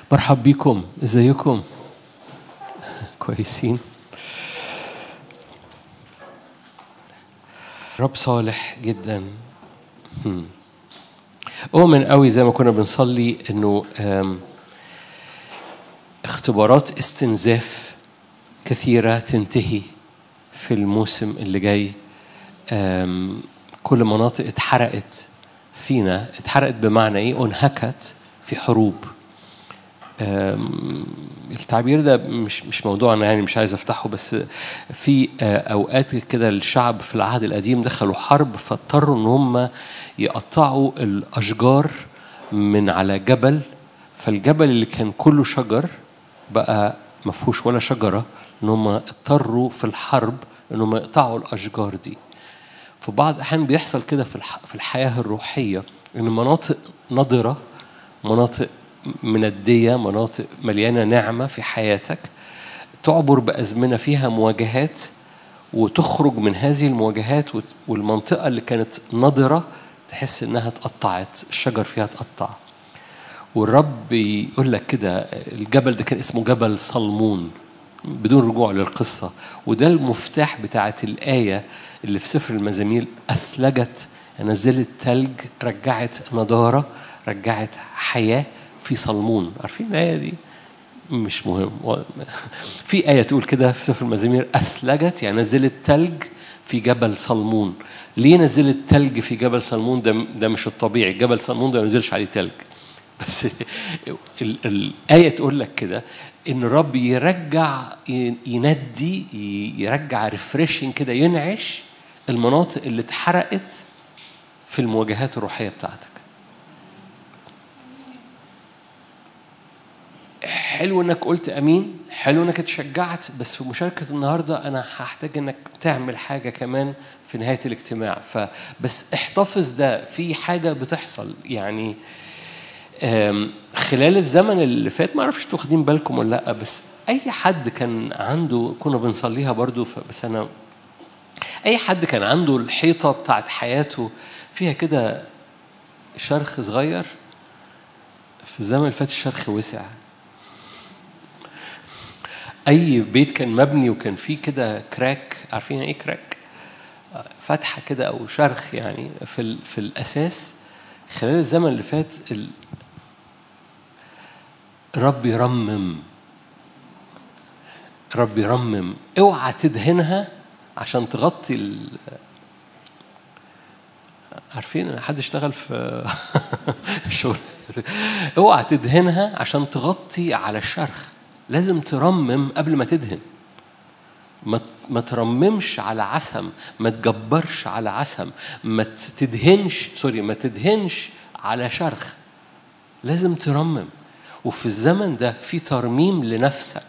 مرحب بيكم، ازيكم؟ كويسين؟ رب صالح جدا. أؤمن قوي زي ما كنا بنصلي إنه اختبارات استنزاف كثيرة تنتهي في الموسم اللي جاي. كل مناطق اتحرقت فينا، اتحرقت بمعنى إيه؟ انهكت في حروب. التعبير ده مش موضوعنا، يعني مش عايز افتحه، بس في اوقات كده الشعب في العهد القديم دخلوا حرب، فاضطروا ان هم يقطعوا الاشجار من على جبل، فالجبل اللي كان كله شجر بقى ما فيهوش ولا شجره، ان هم اضطروا في الحرب ان هم يقطعوا الاشجار دي. في بعض الاحيان بيحصل كده في الحياه الروحيه، ان مناطق نضره، مناطق مندية، مناطق مليانة نعمة في حياتك، تعبر بأزمنة فيها مواجهات، وتخرج من هذه المواجهات والمنطقة اللي كانت نضرة تحس إنها اتقطعت، الشجر فيها اتقطع. والرب يقول لك كده، الجبل ده كان اسمه جبل صلمون بدون رجوع للقصة، وده المفتاح بتاعت الآية اللي في سفر المزامير: أثلجت، نزلت تلج، رجعت نضارة، رجعت حياة في صلمون. عارفين الآية دي؟ مش مهم. في آية تقول كده في سفر المزامير: أثلجت، يعني نزلت تلج في جبل صلمون. ليه نزلت تلج في جبل صلمون؟ ده مش الطبيعي، جبل صلمون ده ما نزلش عليه تلج، بس الآية تقول لك كده إن الرب يرجع، يندي، يرجع ريفريشنج كده، ينعش المناطق اللي اتحرقت في المواجهات الروحية بتاعتك. حلو انك قلت امين، حلو انك اتشجعت، بس في مشاركة النهاردة انا هحتاج انك تعمل حاجة كمان في نهاية الاجتماع. فبس احتفظ، ده في حاجة بتحصل يعني خلال الزمن اللي فات. ما اعرفش واخدين بالكم ولا لا، بس اي حد كان عنده، كنا بنصليها برضو، بس انا اي حد كان عنده الحيطة بتاعت حياته فيها كده شرخ صغير، في الزمن اللي فات الشرخ وسع. أي بيت كان مبني وكان فيه كده كراك، عارفين إيه كراك؟ فتحة كده أو شرخ يعني في الأساس. خلال الزمن اللي فات رب يرمم، رب يرمم. اوعى تدهنها عشان تغطي عارفين حد اشتغل في شغل؟ اوعى تدهنها عشان تغطي على الشرخ، لازم ترمم قبل ما تدهن. ما ترممش على عسم، ما تجبرش على عسم، ما تدهنش على شرخ، لازم ترمم. وفي الزمن ده في ترميم لنفسك.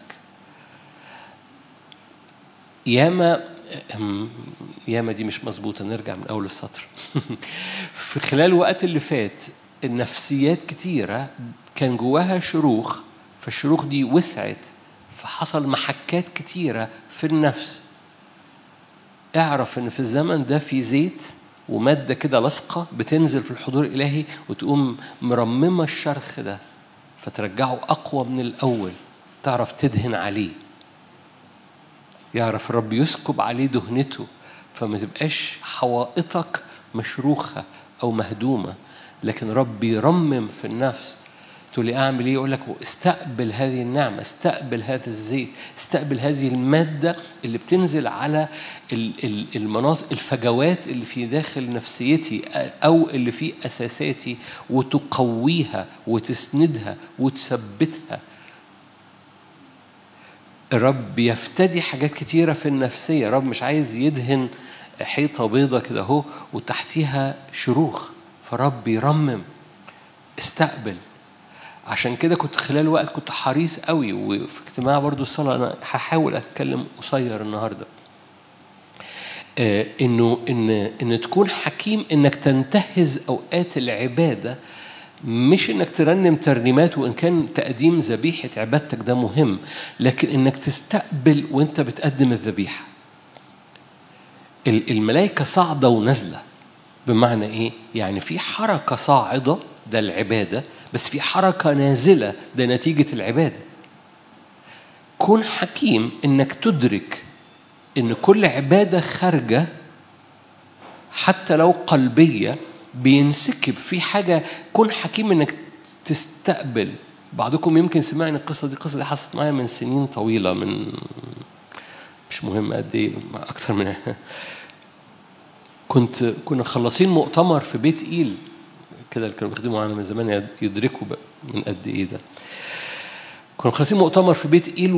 ياما دي مش مظبوطة، نرجع من أول السطر. في خلال الوقت اللي فات النفسيات كتيرة كان جواها شروخ، فالشروخ دي وسعت، فحصل محكات كتيرة في النفس. اعرف ان في الزمن ده في زيت ومادة كده لصقة بتنزل في الحضور الإلهي وتقوم مرممة الشرخ ده، فترجعه أقوى من الأول، تعرف تدهن عليه، يعرف الرب يسكب عليه دهنته، فما تبقاش حوائطك مشروخة أو مهدومة، لكن رب يرمم في النفس. تقول لي أعمل إيه؟ يقول لك استقبل هذه النعمة، استقبل هذا الزيت، استقبل هذه المادة اللي بتنزل على المناطق، الفجوات اللي في داخل نفسيتي أو اللي في أساساتي، وتقويها وتسندها وتثبتها. الرب يفتدي حاجات كتيرة في النفسية. الرب مش عايز يدهن حيطة بيضة كده اهو وتحتيها شروخ، فرب يرمم. استقبل. عشان كده كنت خلال وقت كنت حريص قوي، وفي اجتماع برضو الصلاة أنا هحاول أتكلم قصير النهاردة، إن تكون حكيم، إنك تنتهز أوقات العبادة، مش إنك ترنم ترنيمات، وإن كان تقديم ذبيحة عبادتك ده مهم، لكن إنك تستقبل وإنت بتقدم الذبيحة. الملائكة صاعدة ونازلة، بمعنى إيه؟ يعني في حركة صاعدة، ده العبادة، بس في حركة نازلة، ده نتيجة العبادة. كون حكيم إنك تدرك إن كل عبادة خارجة حتى لو قلبية بينسكب في حاجة. كون حكيم إنك تستقبل. بعضكم يمكن سمعني القصة دي حصلت معايا من سنين طويلة، من مش مهم قد إيه، أكتر من كنا خلصين مؤتمر في بيت إيل كده، اللي كانوا بيخدموا معانا من زمان يدركوا من قد إيه ده. كنا خلصين مؤتمر في بيت إيل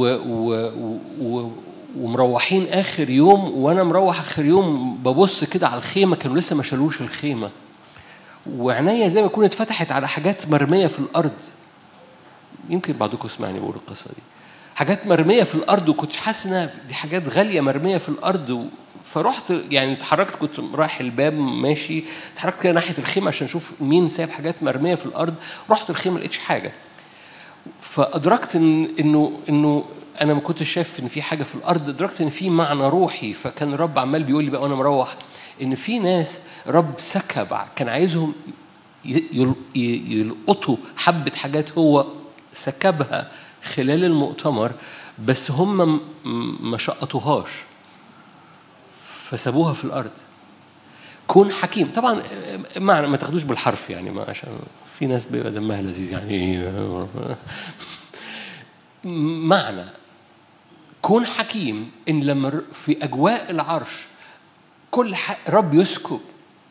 ومروحين آخر يوم، وأنا مروح آخر يوم ببص كده على الخيمة، كانوا لسه ما شالوش الخيمة، وعناية زي ما يكون اتفتحت على حاجات مرمية في الأرض. يمكن بعضكم سمعني بقول القصة دي، حاجات مرمية في الأرض، وكنت حاسس إنها دي حاجات غالية مرمية في الأرض. فرحت يعني اتحركت، كنت رايح الباب ماشي، اتحركت كده ناحية الخيمة عشان أشوف مين سايب حاجات مرمية في الأرض. رحت الخيمة ما لقيتش حاجة، فأدركت إنه أنا ما كنتش شايف إن في حاجة في الأرض، أدركت إن في معنى روحي. فكان الرب عمال بيقول لي بقى وأنا مروح إن في ناس رب سكب، كان عايزهم يلقطوا حبة حاجات هو سكبها خلال المؤتمر، بس هم ما شقطوهاش فسابوها في الأرض. كون حكيم. طبعا معنى ما تاخدوش بالحرف يعني، ما عشان في ناس بيبقى دمها لذيذ يعني. معنى كون حكيم إن لما في أجواء العرش كل رب يسكب.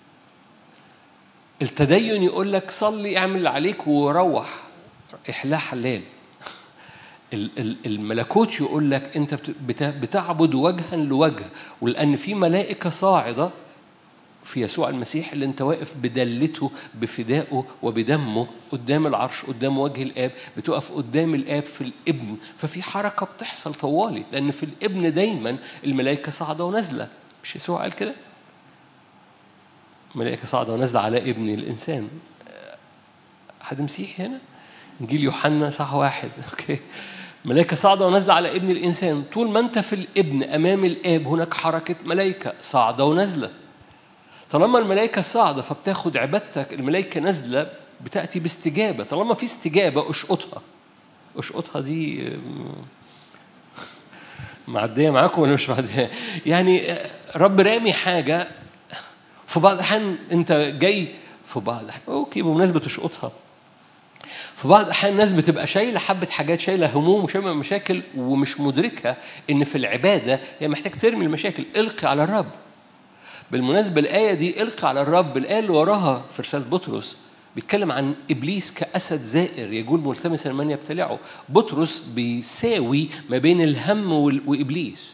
التدين يقول لك صلي اعمل اللي عليك وروح احلاه حلال. الملكوت يقول لك انت بتعبد وجها لوجه، ولأن في ملائكة صاعدة في يسوع المسيح اللي انت واقف بدلته بفدائه وبدمه قدام العرش قدام وجه الآب، بتقف قدام الآب في الابن. ففي حركة بتحصل طوالي، لأن في الابن دايما الملائكة صاعدة ونازلة. مش يسوع قال كده؟ ملائكة صاعدة ونازلة على ابن الإنسان. حد مسيحي هنا؟ إنجيل يوحنا صح 1. أوكي. ملائكة صاعدة ونازلة على ابن الإنسان. طول ما أنت في الابن أمام الآب هناك حركة ملائكة صاعدة ونازلة. طالما الملائكة صاعدة فبتاخد عبادتك، الملائكة نازلة بتأتي باستجابة. طالما في استجابة أشقطها دي معدية معاكم ولا مش معدية؟ يعني رب رامي حاجة في بعض الأحيان أنت جاي في بعض الأحيان أوكي بمناسبة أشقطها. في بعض الأحيان الناس بتبقى شايلة حبة حاجات، شايلة هموم وشايلة مشاكل ومش مدركة إن في العبادة هي محتاج ترمي المشاكل. إلقي على الرب. بالمناسبة الآية دي إلقي على الرب، الآية اللي وراها في رسالة بطرس بيتكلم عن إبليس كأسد زائر يجول ملتمسا من يبتلعه. بطرس بيساوي ما بين الهم وإبليس.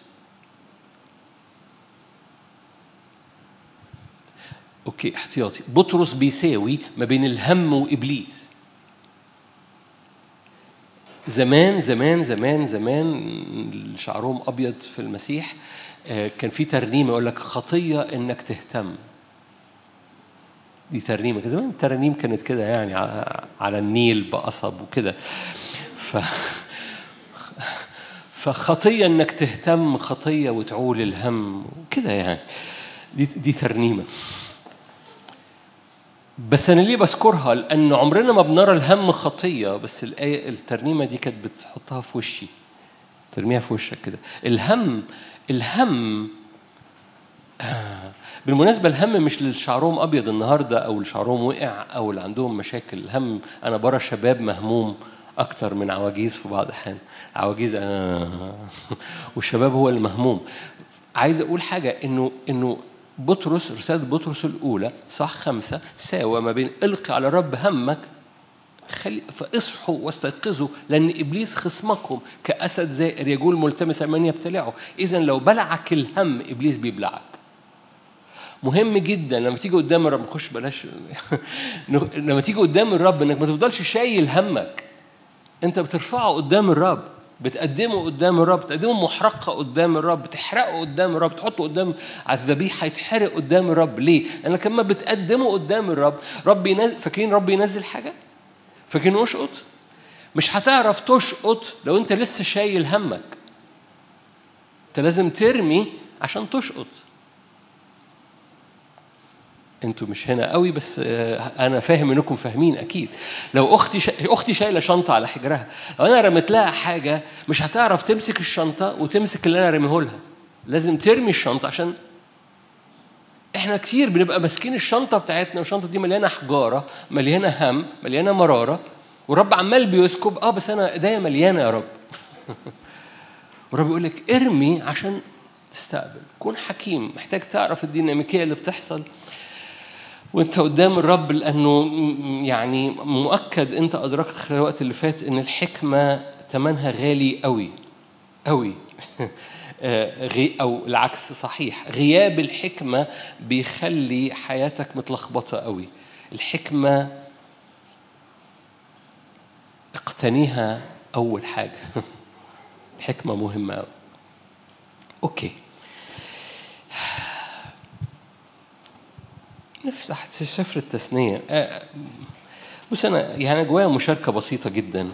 أوكي احتياطي، بطرس بيساوي ما بين الهم وإبليس. زمان زمان زمان زمان شعرهم أبيض في المسيح كان في ترنيمة يقول لك خطية إنك تهتم. دي ترنيمة زمان، الترنيم كانت كده يعني على النيل بقصب وكده. فخطية إنك تهتم، خطية وتعول الهم وكده يعني. دي ترنيمة. بس أنا ليه بذكرها؟ لأن عمرنا ما بنرى الهم خطية، بس الترنيمة دي كانت بتحطها في وشي، ترميها في وشك كده. الهم بالمناسبة الهم مش للشعرهم أبيض النهاردة أو لشعرهم وقع أو اللي عندهم مشاكل. الهم أنا برى شباب مهموم أكتر من عواجيز في بعض الأحيان. عواجيز والشباب هو المهموم. عايز أقول حاجة إنه بطرس، رسالة بطرس الأولى صح 5 ساوى ما بين إلقي على الرب همك فاصحوا واستيقظوا لأن إبليس خصمكم كأسد زائر يجول ملتمسا من يبتلعه. إذن لو بلعك الهم إبليس بيبلعك. مهم جدا لما تيجي قدام الرب، نخش بلاش لما تيجي قدام الرب انك ما تفضلش شايل همك. انت بترفعه قدام الرب، بتقدمه قدام الرب، بتقدمه محرقه قدام الرب، بتحرقه قدام الرب، تحطه قدام على الذبيحه يتحرق قدام الرب. ليه؟ لانك لما بتقدمه قدام الرب فاكرين رب ينزل حاجه؟ فاكرين اشقط؟ مش هتعرف تشقط لو انت لسه شايل همك. انت لازم ترمي عشان تشقط. انتوا مش هنا قوي بس انا فاهم انكم فاهمين اكيد. لو اختي شايله شنطه على حجرها، لو انا رميت لها حاجه مش هتعرف تمسك الشنطه وتمسك اللي انا رميه لها، لازم ترمي الشنطه. عشان احنا كتير بنبقى ماسكين الشنطه بتاعتنا، والشنطه دي مليانه حجاره، مليانه هم، مليانه مراره، والرب عمال بيسكب بس انا ايديا مليانه يا رب. والرب يقول لك ارمي عشان تستقبل. كون حكيم، محتاج تعرف الديناميكيه اللي بتحصل وانت قدام الرب، لانه يعني مؤكد انت ادركت خلال الوقت اللي فات ان الحكمه ثمنها غالي قوي قوي. او العكس صحيح، غياب الحكمه بيخلي حياتك متلخبطه قوي. الحكمه اقتنيها اول حاجه. الحكمه مهمه قوي. اوكي، نفتح سفر التثنية. بص أنا يعني جوايا مشاركة بسيطة جدا.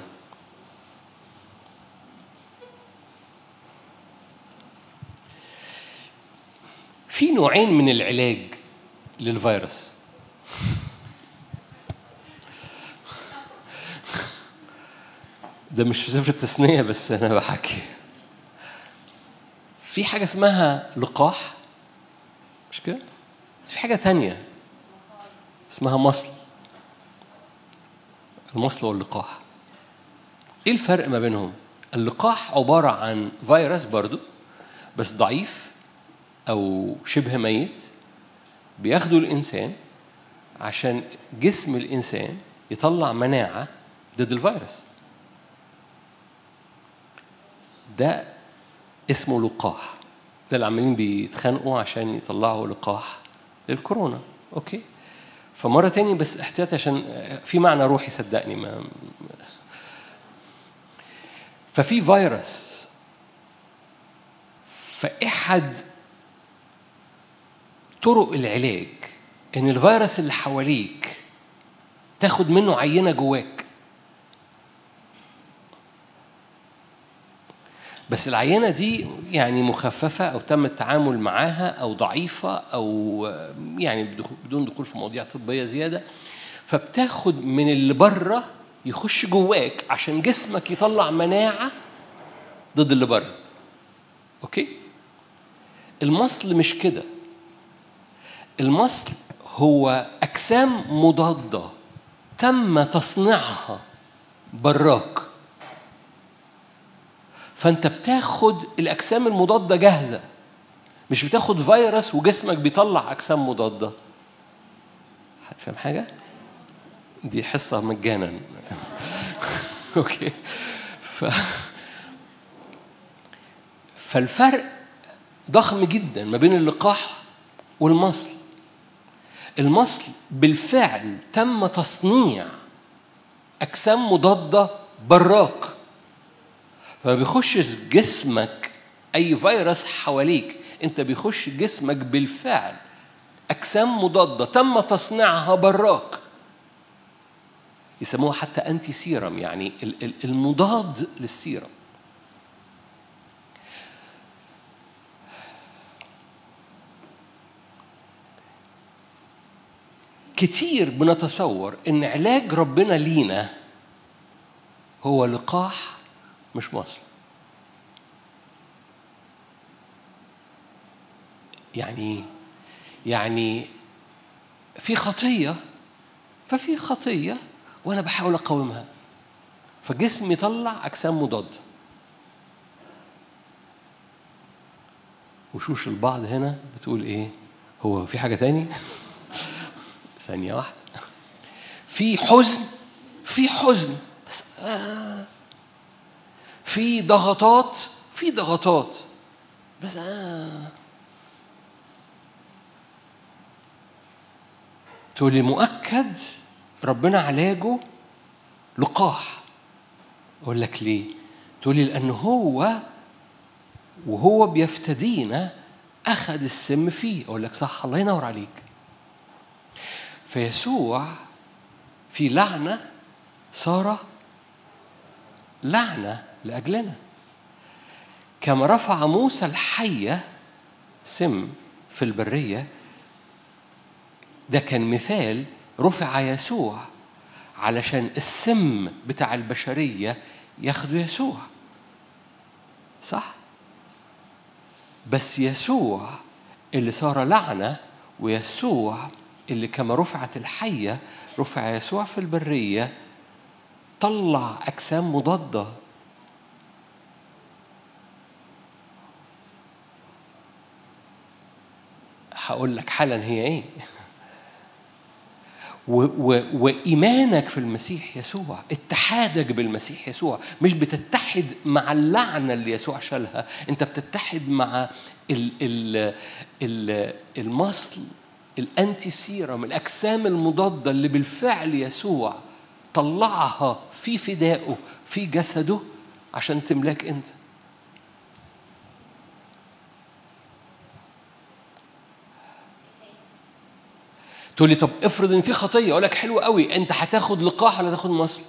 في نوعين من العلاج للفيروس. ده مش في سفر التثنية بس أنا بحكي. في حاجة اسمها لقاح، مش كده؟ في حاجة تانية اسمها مصل. المصل واللقاح، ايه الفرق ما بينهم؟ اللقاح عبارة عن فيروس برضو بس ضعيف او شبه ميت، بياخدوا الانسان عشان جسم الانسان يطلع مناعة ضد الفيروس. ده اسمه لقاح. ده اللي عمالين بيتخانقوا عشان يطلعوا لقاح للكورونا. اوكي، فمرة تاني بس احتياطي عشان في معنى روحي صدقني. ففي فيروس، فأحد طرق العلاج إن الفيروس اللي حواليك تاخد منه عينة جواك، بس العينة دي يعني مخففة أو تم التعامل معاها أو ضعيفة أو يعني بدون دخول في مواضيع طبية زيادة، فبتاخد من اللي بره يخش جواك عشان جسمك يطلع مناعة ضد اللي بره. أوكي؟ المصل مش كده. المصل هو أجسام مضادة تم تصنيعها براك، فأنت بتاخد الأجسام المضادة جاهزة، مش بتاخد فيروس وجسمك بيطلع أجسام مضادة. هتفهم حاجة؟ دي حصة مجانا. أوكي. فالفرق ضخم جدا ما بين اللقاح والمصل. المصل بالفعل تم تصنيع أجسام مضادة براك، فما بيخشش جسمك أي فيروس حواليك، أنت بيخش جسمك بالفعل أجسام مضادة تم تصنيعها براك. يسموها حتى أنتي سيرم، يعني المضاد للسيرم. كتير بنتصور إن علاج ربنا لينا هو لقاح مش مصل. يعني في خطية، ففي خطية وأنا بحاول أقاومها، فجسمي يطلع أجسام مضادة. وشوش البعض هنا بتقول إيه؟ هو في حاجة تاني؟ ثانية واحدة. في حزن، في حزن بس في ضغطات، في ضغطات بس تقولي مؤكد ربنا علاجه لقاح. أقول لك ليه؟ تقولي لأنه هو وهو بيفتدينا أخذ السم فيه. أقول لك صح، الله ينور عليك. فيسوع في لعنة صار لعنة لأجلنا، كما رفع موسى الحية سم في البرية ده كان مثال رفع يسوع علشان السم بتاع البشرية ياخدوا يسوع، صح؟ بس يسوع اللي صار لعنة، ويسوع اللي كما رفعت الحية رفع يسوع في البرية، طلع أجسام مضادة. هقول لك حالا هي إيه. وإيمانك في المسيح يسوع، اتحادك بالمسيح يسوع، مش بتتحد مع اللعنة اللي يسوع شالها، أنت بتتحد مع المصل الأنتي سيرم، الأجسام المضادة اللي بالفعل يسوع طلعها في فدائه في جسده عشان تملاك أنت. تقول لي طب افرض ان في خطيه، اقول لك حلو قوي، انت هتاخد لقاح ولا تاخد مصل؟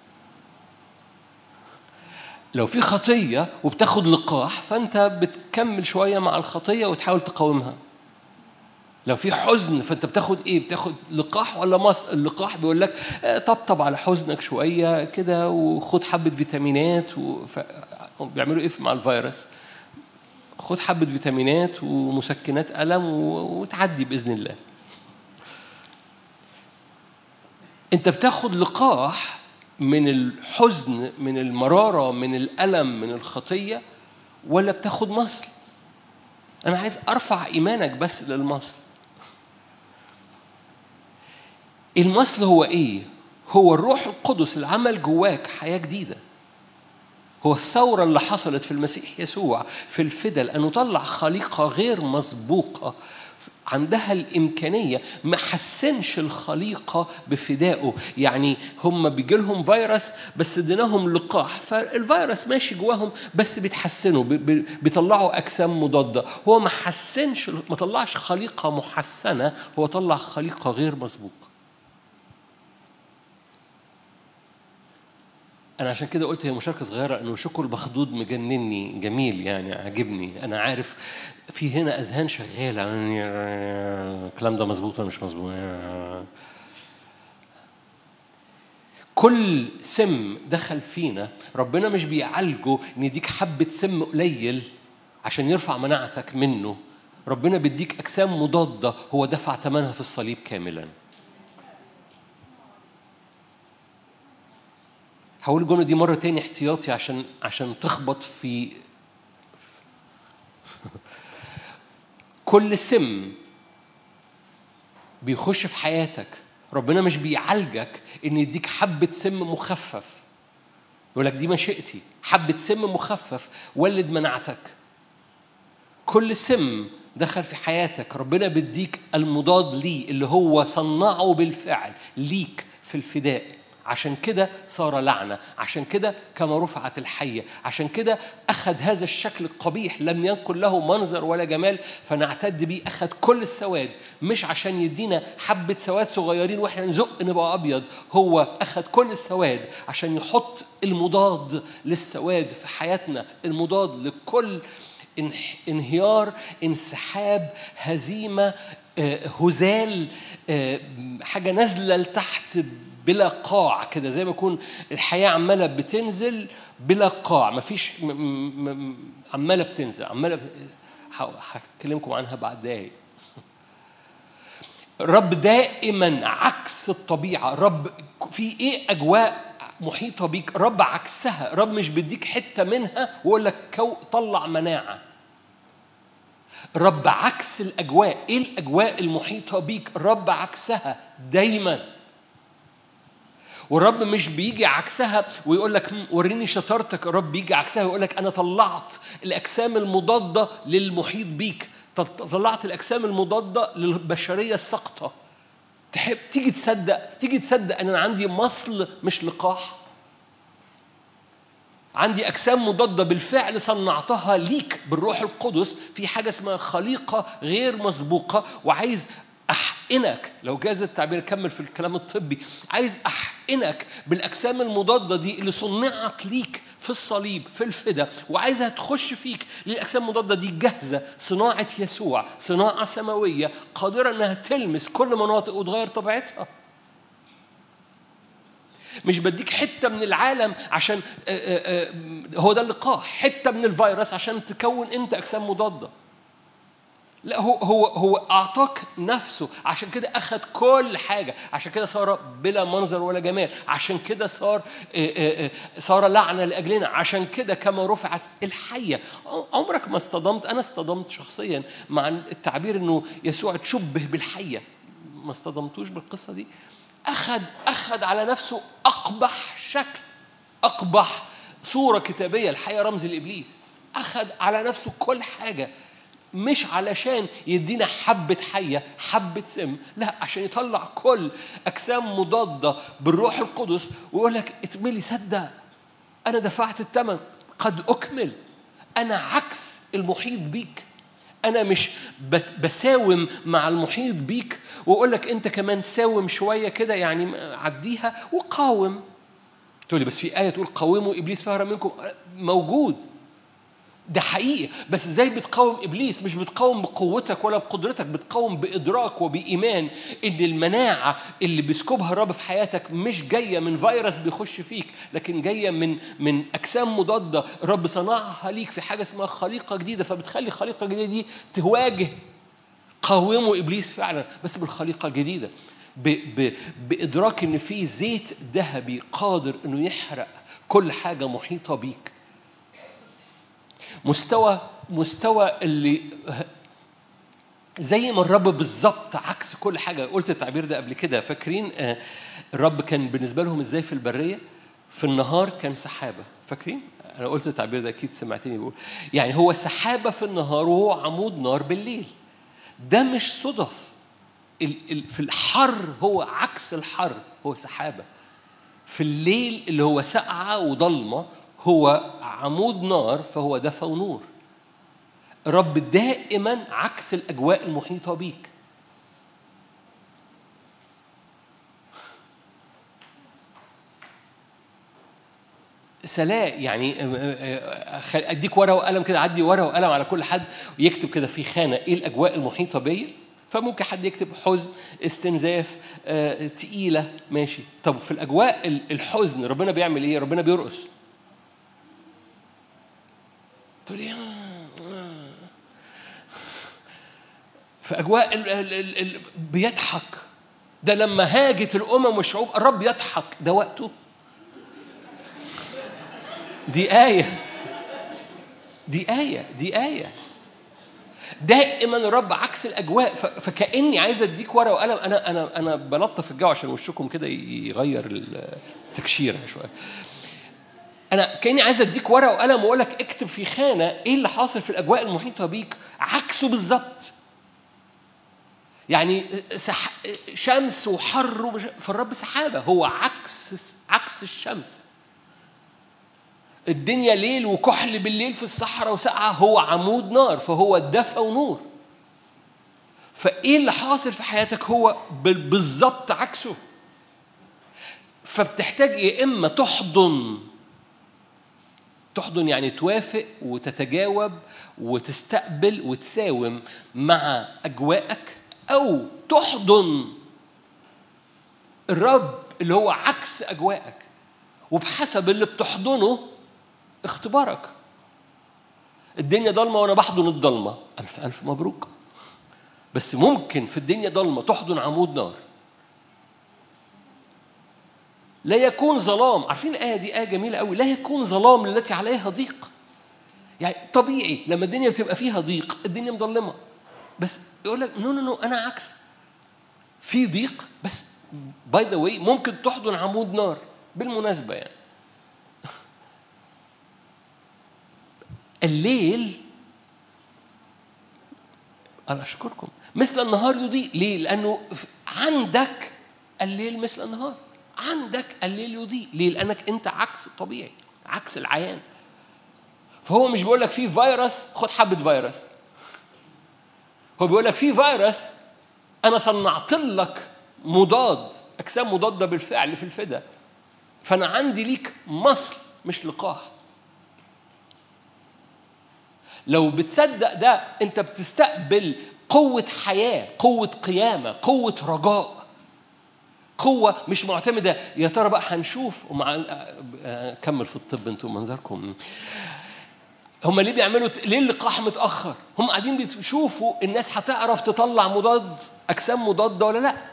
لو في خطيه وبتاخد لقاح فانت بتكمل شويه مع الخطيه وتحاول تقاومها. لو في حزن فانت بتاخد ايه؟ بتاخد لقاح ولا مصل؟ اللقاح بيقول لك طبطب على حزنك شويه كده وخد حبه فيتامينات بيعملوا ايه مع الفيروس؟ خد حبه فيتامينات ومسكنات الم وتعدي باذن الله. أنت بتاخد لقاح من الحزن، من المرارة، من الألم، من الخطية، ولا بتاخد مصل؟ أنا عايز أرفع إيمانك بس للمصل. المصل هو إيه؟ هو الروح القدس العمل جواك حياة جديدة. هو الثورة اللي حصلت في المسيح يسوع في الفداء، لأنه طلع خليقة غير مسبوقة عندها الإمكانية. ما حسنش الخليقة بفدائه، يعني هم بيجيلهم فيروس بس اديناهم لقاح، فالفيروس ماشي جواهم بس بيتحسنوا، بيطلعوا أجسام مضادة. هو ما حسنش، ما طلعش خليقة محسنة، هو طلع خليقة غير مسبوقة. أنا عشان كده قلت هي مشاركة صغيرة، إنه شكل مخدود مجنني جميل، يعني عجبني. أنا عارف في هنا أذهان شغالة، الكلام ده مظبوط ولا مش مظبوط. كل سم دخل فينا ربنا مش بيعالجه إن يديك حبة سم قليل عشان يرفع مناعتك منه. ربنا بيديك أجسام مضادة هو دفع ثمنها في الصليب كاملاً. هقول الجملة دي مرة تاني احتياطي عشان تخبط في كل سم بيخش في حياتك. ربنا مش بيعالجك إن يديك حبة سم مخفف، يقول لك دي مشيئتي، حبة سم مخفف ولد مناعتك. كل سم دخل في حياتك ربنا بيديك المضاد ليه، اللي هو صنعه بالفعل ليك في الفداء. عشان كده صار لعنة، عشان كده كما رفعت الحية، عشان كده أخذ هذا الشكل القبيح لم يكن له منظر ولا جمال فنعتد بيه. أخذ كل السواد، مش عشان يدينا حبة سواد صغيرين وإحنا نزق نبقى أبيض، هو أخذ كل السواد عشان يحط المضاد للسواد في حياتنا، المضاد لكل انهيار، انسحاب، هزيمة، هزال، حاجة نازلة لتحت بلا قاع كده، زي ما يكون الحياة عمالة بتنزل بلا قاع، مفيش عمالة بتنزل، عمالة هكلمكم عنها بعد دقايق. رب دائما عكس الطبيعة. رب في ايه أجواء محيطة بيك، رب عكسها. رب مش بديك حتة منها ويقول لك طلع مناعة. رب عكس الأجواء. ايه الأجواء المحيطة بيك؟ رب عكسها دايما. والرب مش بيجي عكسها ويقول لك وريني شطارتك. الرب بيجي عكسها ويقول لك أنا طلعت الأجسام المضادة للمحيط بيك، طلعت الأجسام المضادة للبشرية السقطة. تحب تيجي تصدق أن أنا عندي مصل مش لقاح، عندي أجسام مضادة بالفعل صنعتها ليك بالروح القدس في حاجة اسمها خليقة غير مسبوقة. وعايز أحقنك، لو جاز التعبير كمل في الكلام الطبي، عايز أحقنك بالأجسام المضادة دي اللي صنعت ليك في الصليب في الفدا وعايزها تخش فيك. للأجسام المضادة دي جاهزة، صناعة يسوع، صناعة سماوية قادرة أنها تلمس كل مناطق وتغير طبيعتها. مش بديك حتة من العالم عشان هو ده اللقاح، حتة من الفيروس عشان تكون أنت أجسام مضادة. لا، هو أعطاك نفسه، عشان كده أخذ كل حاجة، عشان كده صار بلا منظر ولا جمال، عشان كده صار لعنة لأجلنا، عشان كده كما رفعت الحية. عمرك ما اصطدمت؟ أنا اصطدمت شخصيا مع التعبير إنه يسوع تشبه بالحية. ما اصطدمتوش بالقصة دي؟ أخذ على نفسه أقبح شكل، أقبح صورة كتابية. الحية رمز الإبليس. أخذ على نفسه كل حاجة، مش علشان يدينا حبة حية حبة سم، لا، عشان يطلع كل أجسام مضادة بالروح القدس ويقول لك اتملي، صدق أنا دفعت الثمن، قد أكمل. أنا عكس المحيط بيك. أنا مش بساوم مع المحيط بيك وأقول لك أنت كمان ساوم شوية كده، يعني عديها وقاوم. تقول لي بس في آية تقول قاوموا إبليس فهرب منكم. موجود، ده حقيقي، بس ازاي بتقاوم ابليس؟ مش بتقاوم بقوتك ولا بقدرتك، بتقاوم بادراك وبايمان ان المناعه اللي بيسكبها الرب في حياتك مش جايه من فيروس بيخش فيك، لكن جايه من اجسام مضاده الرب صنعها ليك في حاجه اسمها خليقه جديده. فبتخلي الخليقه الجديده دي تواجه قاوموا ابليس فعلا، بس بالخليقه الجديده، بادراك ان في زيت ذهبي قادر انه يحرق كل حاجه محيطه بيك. مستوى اللي زي ما الرب بالظبط عكس كل حاجة. قلت التعبير ده قبل كده، فاكرين الرب كان بالنسبة لهم ازاي في البرية؟ في النهار كان سحابة، فاكرين؟ أنا قلت التعبير ده أكيد سمعتني بقول، يعني هو سحابة في النهار وهو عمود نار بالليل. ده مش صدف. في الحر هو عكس الحر، هو سحابة. في الليل اللي هو سقعة وضلمة هو عمود نار، فهو دفى ونور. رب دائما عكس الأجواء المحيطة بيك. سلاء يعني أديك ورقة وقلم كده، عدي ورقة وقلم على كل حد ويكتب كده في خانة إيه الأجواء المحيطة بيا. فممكن حد يكتب حزن، استنزاف، تقيلة، ماشي. طب في الأجواء الحزن ربنا بيعمل إيه؟ ربنا بيرقص. تقول لي في أجواء بيضحك. ده لما هاجت الأمم والشعوب الرب يضحك، ده وقته. دي آية. دائما الرب عكس الأجواء. فكأني عايز أديك ورقة وقلم. أنا بلطف الجو عشان وشكم كده يغير التكشيرة شوية. أنا كأني عايز أديك ورقة وقلم وأقول لك اكتب في خانة إيه اللي حاصل في الأجواء المحيطة بيك، عكسه بالظبط. يعني شمس وحر في الرب سحابة، هو عكس الشمس. الدنيا ليل وكحل بالليل في الصحراء وسقعة، هو عمود نار، فهو دفى ونور. فإيه اللي حاصل في حياتك هو بالظبط عكسه. فبتحتاج يا إما تحضن يعني توافق وتتجاوب وتستقبل وتساوم مع أجواءك، أو تحضن الرب اللي هو عكس أجواءك، وبحسب اللي بتحضنه اختبارك. الدنيا ضلمة وأنا بحضن الضلمة، ألف ألف مبروك. بس ممكن في الدنيا ضلمة تحضن عمود نار. لا يكون ظلام. عارفين الآية دي آية جميلة قوي، لا يكون ظلام التي عليها ضيق. يعني طبيعي لما الدنيا بتبقى فيها ضيق الدنيا مظلمة، بس يقول لك نو أنا عكس، في ضيق بس باي ذا واي ممكن تحضن عمود نار. بالمناسبة يعني الليل، أنا أشكركم، مثل النهار يضيء. ليه؟ لأنه عندك الليل مثل النهار، عندك الليل يضيء. ليه؟ لأنك أنت عكس الطبيعي، عكس العيان. فهو مش بيقول لك في فيروس خد حبة فيروس، هو بيقول لك في فيروس أنا صنعت لك مضاد، أجسام مضادة بالفعل في الفدا، فأنا عندي ليك مصل مش لقاح. لو بتصدق ده أنت بتستقبل قوة حياة، قوة قيامة، قوة رجاء، قوة مش معتمدة يا ترى بقى هنشوف. كمل في الطب انتم منظركم. هم ليه بيعملوا ليه اللقاح متأخر؟ هم قاعدين بيشوفوا الناس هتعرف تطلع أجسام مضادة ولا لا.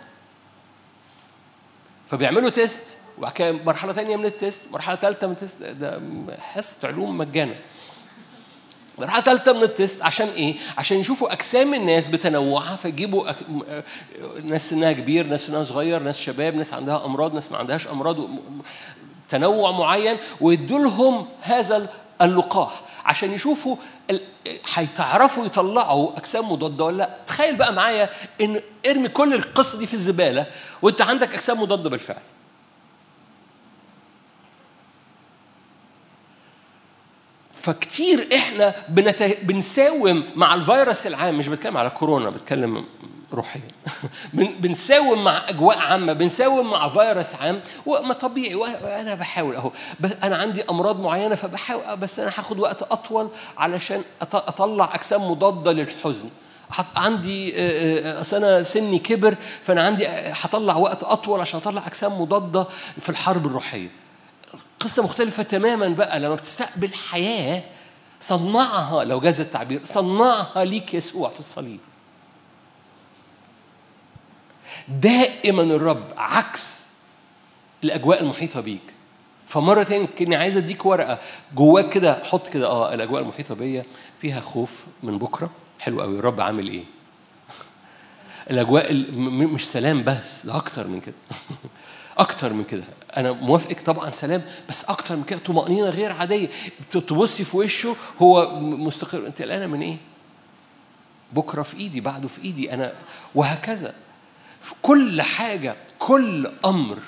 فبيعملوا تيست، وبعد كده مرحلة تانية من التيست، مرحلة ثالثة من التيست. ده حصة علوم مجانا. مرحلة ثالثة من التيست عشان إيه؟ عشان يشوفوا أجسام الناس بتنوعها، فيجيبوا ناس سنها كبير، ناس سنها صغير، ناس شباب، ناس عندها أمراض، ناس ما عندهاش أمراض، تنوع معين، ويدوا لهم هذا اللقاح عشان يشوفوا هيتعرفوا يطلعوا أجسام مضادة ولا لا. تخيل بقى معايا إن ارمي كل القصة دي في الزبالة وأنت عندك أجسام مضادة بالفعل. فكتير إحنا بنساوم مع الفيروس العام، مش بتكلم على كورونا، بتكلم روحيا. بنساوم مع أجواء عامة، بنساوم مع فيروس عام، وما طبيعي. وأنا بحاول أهو، أنا عندي أمراض معينة فبحاول، بس أنا هاخد وقت أطول علشان أطلع أجسام مضادة للحزن. عندي أنا سني كبر، فأنا عندي هطلع وقت أطول عشان أطلع أجسام مضادة في الحرب الروحية. قصة مختلفة تماماً بقى لما بتستقبل حياة صنعها، لو جاز التعبير، صنعها ليك يسوع في الصليب. دائماً الرب عكس الأجواء المحيطة بيك. فمرة تاني كني عايز أديك ورقة جواك كده، حط كده الأجواء المحيطة بيا فيها خوف من بكرة. حلو قوي. الرب عامل إيه؟ الأجواء مش سلام بس، ده أكتر من كده. أكتر من كده. أنا موافقك طبعا سلام، بس أكتر من كده طمأنينة غير عادية. تبصي في وشه هو مستقر. أنت قلقانة من إيه؟ بكرة في إيدي، بعده في إيدي أنا، وهكذا. في كل حاجة، كل أمر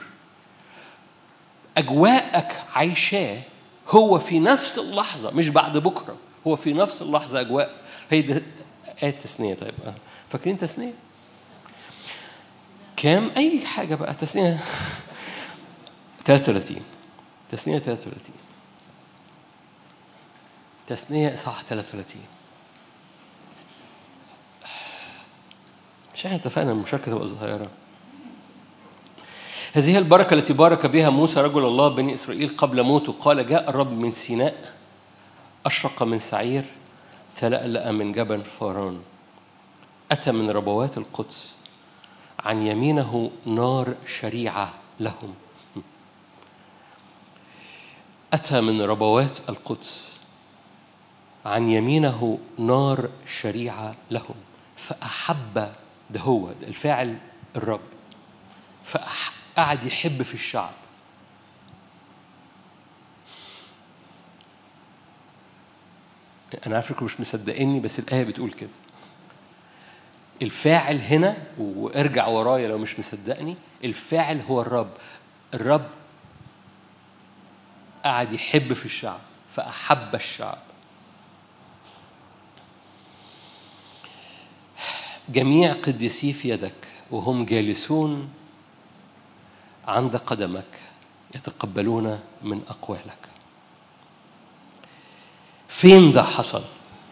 أجواءك عايشاه هو في نفس اللحظة، مش بعد بكرة، هو في نفس اللحظة أجواء. هي ده آية تثنية. طيب فاكرين تثنية؟ كام أي حاجة بقى تثنية 33. تثنية 33. تثنية صح 33. مش احنا اتفقنا المشاركة تبقى صغيرة؟ هذه البركة التي بارك بها موسى رجل الله بني إسرائيل قبل موته. قال: جاء الرب من سيناء، أشرق من سعير، تلألأ من جبل فاران، أتى من ربوات القدس، عن يمينه نار شريعة لهم. أتى من ربوات القدس، عن يمينه نار شريعة لهم، فأحب. ده هو ده الفاعل الرب. فقعد يحب في الشعب. أنا عارفكم مش مصدقيني، بس الآية بتقول كده. الفاعل هنا، وارجع ورايا لو مش مصدقني، الفاعل هو الرب. الرب قعد يحب في الشعب، فأحب الشعب. جميع قديسي في يدك وهم جالسون عند قدمك يتقبلون من أقوالك. فين ده حصل؟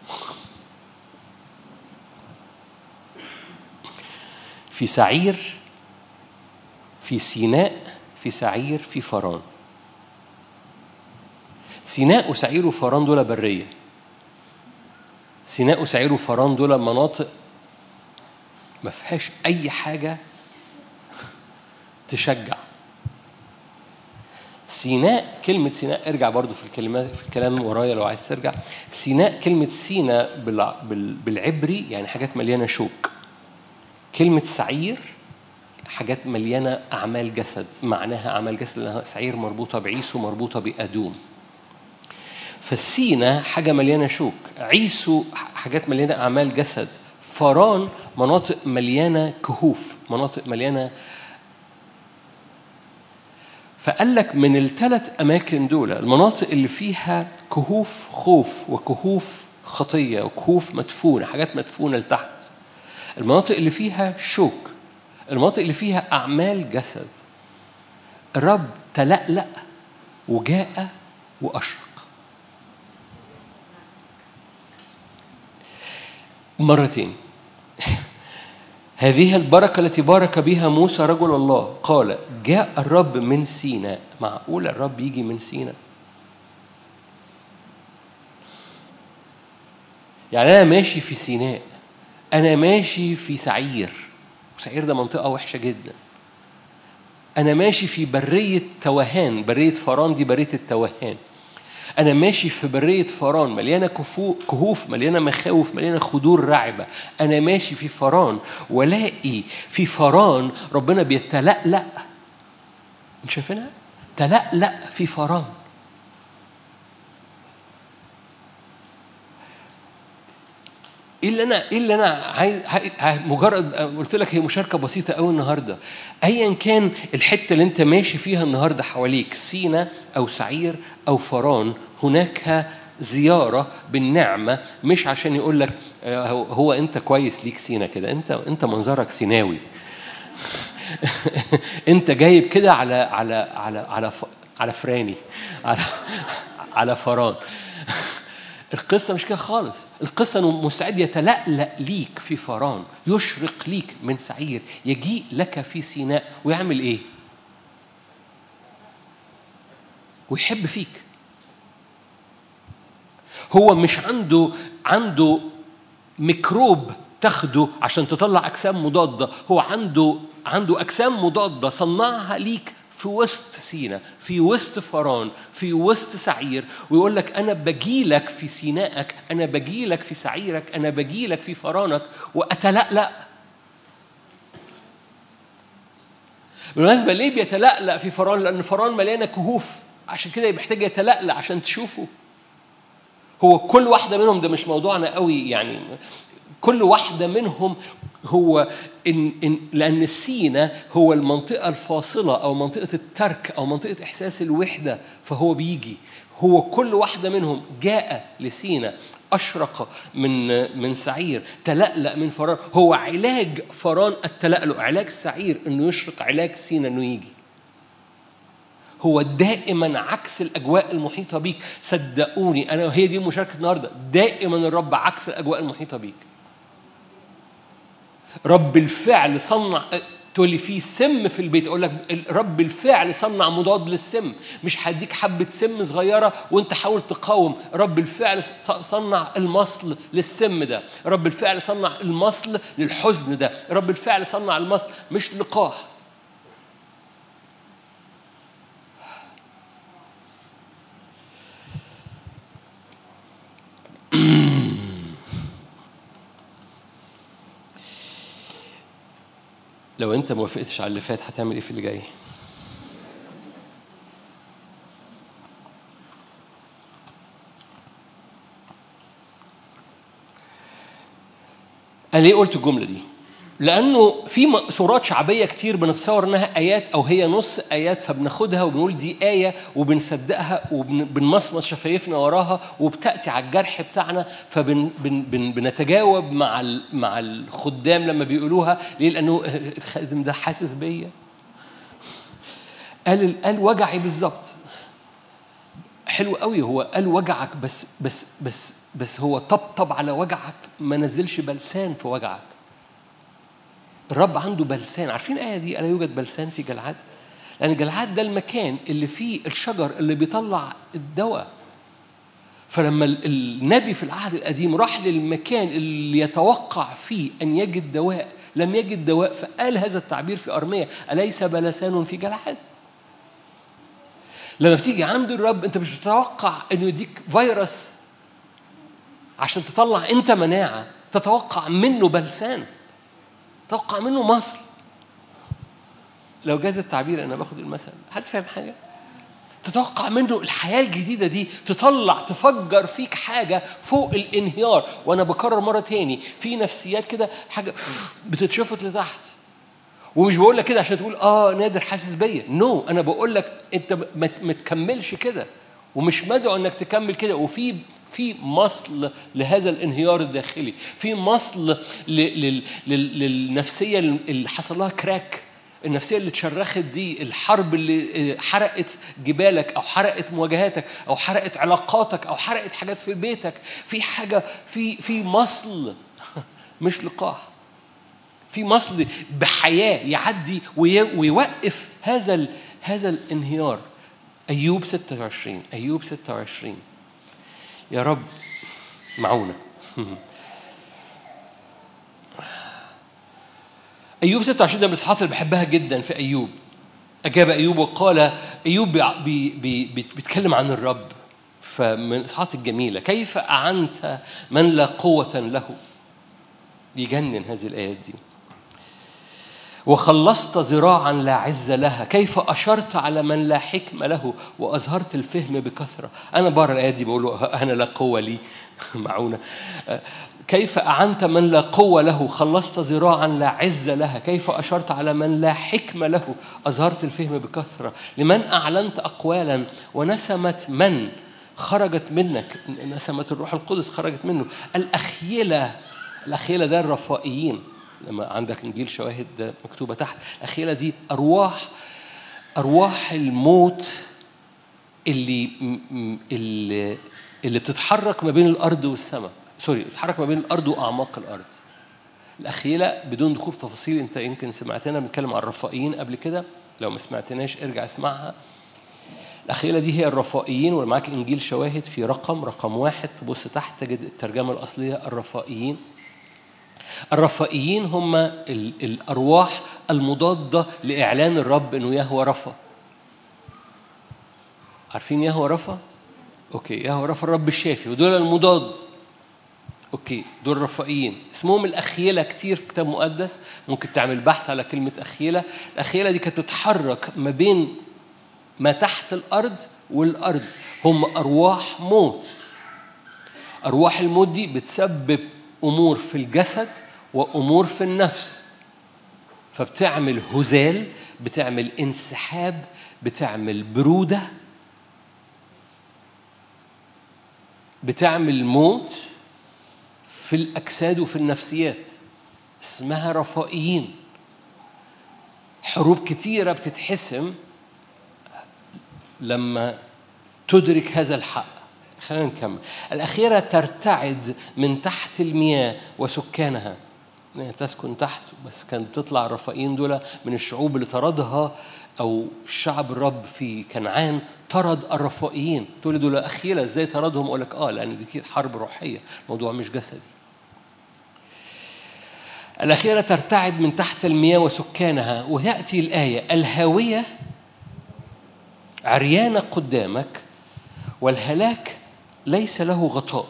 في سعير، في سيناء، في سعير، في فاران. سيناء وسعير وفاران دول برية. سيناء وسعير وفاران دول مناطق ما فيهاش أي حاجة تشجع. سيناء، كلمة سيناء ارجع برضو في الكلمات في الكلام ورايا لو عايز ترجع. سيناء، كلمة سيناء بالعبري يعني حاجات مليانة شوك. كلمة سعير حاجات مليانة أعمال جسد، معناها أعمال جسد لأنها سعير مربوطة بعيسو، مربوطة بأدوم. فالسينا حاجة مليانة شوك، عيسو حاجات مليانة أعمال جسد، فاران مناطق مليانة كهوف، مناطق مليانة. فقال لك من الثلاث أماكن دول، المناطق اللي فيها كهوف خوف وكهوف خطية وكهوف مدفونة، حاجات مدفونة لتحت. المناطق اللي فيها شوك، المناطق اللي فيها أعمال جسد. الرب تلألأ وجاء وأشرق. مرتين. هذه البركة التي بارك بها موسى رجل الله قال جاء الرب من سيناء. معقول الرب يجي من سيناء؟ يعني أنا ماشي في سيناء، أنا ماشي في سعير، وسعير ده منطقة وحشة جدا. أنا ماشي في برية توهان، برية فران دي برية التوهان. أنا ماشي في برية فران مليانة كهوف، مليانة مخاوف، مليانة خدور رعبة. أنا ماشي في فران ولاقي في فران ربنا بيتلألأ. مش شايفينها؟ تلألأ في فران. ايه اللي انا عايز مجرد قلت لك هي مشاركه بسيطه قوي النهارده. ايا كان الحته اللي انت ماشي فيها النهارده حواليك، سينا او سعير او فران، هناك زياره بالنعمه، مش عشان يقول لك هو انت كويس ليك سينا كده، انت منظرك سيناوي. انت جايب كده على فراني، على فران. القصة مش كده خالص. القصة أنه مستعد يتلألأ ليك في فران، يشرق ليك من سعير، يجيء لك في سيناء ويعمل إيه؟ ويحب فيك. هو مش عنده ميكروب تاخده عشان تطلع أجسام مضادة. هو عنده أجسام مضادة صنعها ليك في وسط سينا، في وسط فران، في وسط سعير، ويقول لك أنا بجيلك في سينائك، أنا بجيلك في سعيرك، أنا بجيلك في فرانك وأتلألأ. بالمناسبة ليه بيتلألأ في فران؟ لأن فران مليانة كهوف، عشان كده محتاج يتلألأ عشان تشوفه. هو كل واحدة منهم، ده مش موضوعنا قوي يعني، كل واحدة منهم هو لأن سينا هو المنطقة الفاصلة أو منطقة الترك أو منطقة إحساس الوحدة، فهو بيجي. هو كل واحدة منهم جاء لسينا، أشرق من سعير، تلألأ من فران. هو علاج فران التلألؤ، علاج سعير إنه يشرق، علاج سينا إنه يجي. هو دائما عكس الأجواء المحيطة بيك. صدقوني أنا، هي دي مشاركة النهاردة، دائما الرب عكس الأجواء المحيطة بيك. رب الفعل صنع، تقول لي في سم في البيت، اقول لك رب الفعل صنع مضاد للسم. مش هديك حبه سم صغيره وانت حاول تقاوم. رب الفعل صنع المصل للسم ده، رب الفعل صنع المصل للحزن ده، رب الفعل صنع المصل مش لقاح. لو انت ما وافقتش على اللي فات هتعمل ايه في اللي جاي؟ انا ليه قلت الجمله دي؟ لانه في صورات شعبيه كتير بنتصور انها ايات او هي نص ايات، فبناخدها وبنقول دي ايه وبنصدقها وبنمصمص شفايفنا وراها وبتاتي على الجرح بتاعنا، فبنتجاوب مع الخدام لما بيقولوها. ليه؟ لانه الخادم ده حاسس بيا، قال وجعي بالظبط. حلو قوي، هو قال وجعك، بس هو طبطب على وجعك، ما نزلش بلسان في وجعك. الرب عنده بلسان. عارفين الآية دي؟ ألا يوجد بلسان في جلعاد؟ لأن جلعاد ده المكان اللي فيه الشجر اللي بيطلع الدواء. فلما النبي في العهد القديم راح للمكان اللي يتوقع فيه أن يجد دواء، لم يجد دواء، فقال هذا التعبير في أرمية: أليس بلسان في جلعاد؟ لما بتيجي عند الرب أنت مش بتتوقع أنه يديك فيروس عشان تطلع أنت مناعة، تتوقع منه بلسان، تتوقع منه مصل. لو جاز التعبير أنا باخد المثل، حد فاهم حاجة؟ تتوقع منه الحياة الجديدة دي تطلع، تفجر فيك حاجة فوق الانهيار. وأنا بكرر مرة تاني، في نفسيات كده حاجة بتتشفط لتحت. ومش بقول لك كده عشان تقول نادر حاسس بيا، نو، أنا بقول لك أنت ما تكملش كده، ومش مدعو أنك تكمل كده. وفي مصل لهذا الانهيار الداخلي، في مصل للنفسية اللي حصل لها كراك، النفسية اللي اتشرخت دي، الحرب اللي حرقت جبالك أو حرقت مواجهاتك أو حرقت علاقاتك أو حرقت حاجات في بيتك. في حاجة، في مصل مش لقاح. في مصل بحياة يعدي ويوقف هذا الانهيار. أيوب 26. أيوب 26. يا رب معونا. أيوب 26 ده من الإصحاحات اللي بحبها جدا في أيوب. أجاب أيوب وقال، أيوب بيتكلم عن الرب، فمن الإصحاحات الجميلة. كيف أعنت من لا قوة له؟ يجنن هذه الآيات دي. وخلصت ذراعا لا عز لها، كيف أشرت على من لا حكم له وأظهرت الفهم بكثرة. أنا بقرأ الآيات دي بقول له أنا لا قوة لي. معونة. كيف أعنت من لا قوة له، خلصت ذراعا لا عز لها، كيف أشرت على من لا حكم له، أظهرت الفهم بكثرة. لمن أعلنت أقوالا ونسمت من خرجت منك، نسمت الروح القدس خرجت منه. الأخيلة ده الرفائيين. لما عندك إنجيل شواهد ده مكتوبة تحت. الأخيلة دي أرواح الموت اللي بتتحرك ما بين الأرض والسماء. بتتحرك ما بين الأرض وأعماق الأرض. الأخيلة بدون دخول في تفاصيل، أنت يمكن سمعتنا بنتكلم عن الرفائيين قبل كده، لو ما سمعتناش ارجع اسمعها. الأخيلة دي هي الرفائيين، ومعاك إنجيل شواهد في رقم 1 تبص تحت تجد الترجمة الأصلية الرفائيين. الرفائيين هم الأرواح المضادة لإعلان الرب إنه يهوى رفا. عارفين يهوى رفا؟ أوكي، يهوى رفا الرب الشافي، ودول المضاد. أوكي، دول الرفائيين. اسمهم الأخيلة كتير في كتاب مقدس، ممكن تعمل بحث على كلمة أخيلة. الأخيلة دي كانت تتحرك ما بين ما تحت الأرض والأرض. هم أرواح موت. أرواح الموت دي بتسبب أمور في الجسد وأمور في النفس، فبتعمل هزال، بتعمل انسحاب، بتعمل برودة، بتعمل موت في الأجساد وفي النفسيات. اسمها رفائيين. حروب كتيرة بتتحسم لما تدرك هذا الحق. خلينا نكمل. الأخيرة ترتعد من تحت المياه وسكانها. تسكن تحت، بس كانت بتطلع الرفائيين دول من الشعوب اللي طردها، أو الشعب الرب في كنعان طرد الرفائيين. تقول دول أخيلة إزاي طردهم؟ أقول لك لأن دي حرب روحية، موضوع مش جسدي. الأخيرة ترتعد من تحت المياه وسكانها. وتأتي الآية: الهاوية عريانة قدامك والهلاك ليس له غطاء.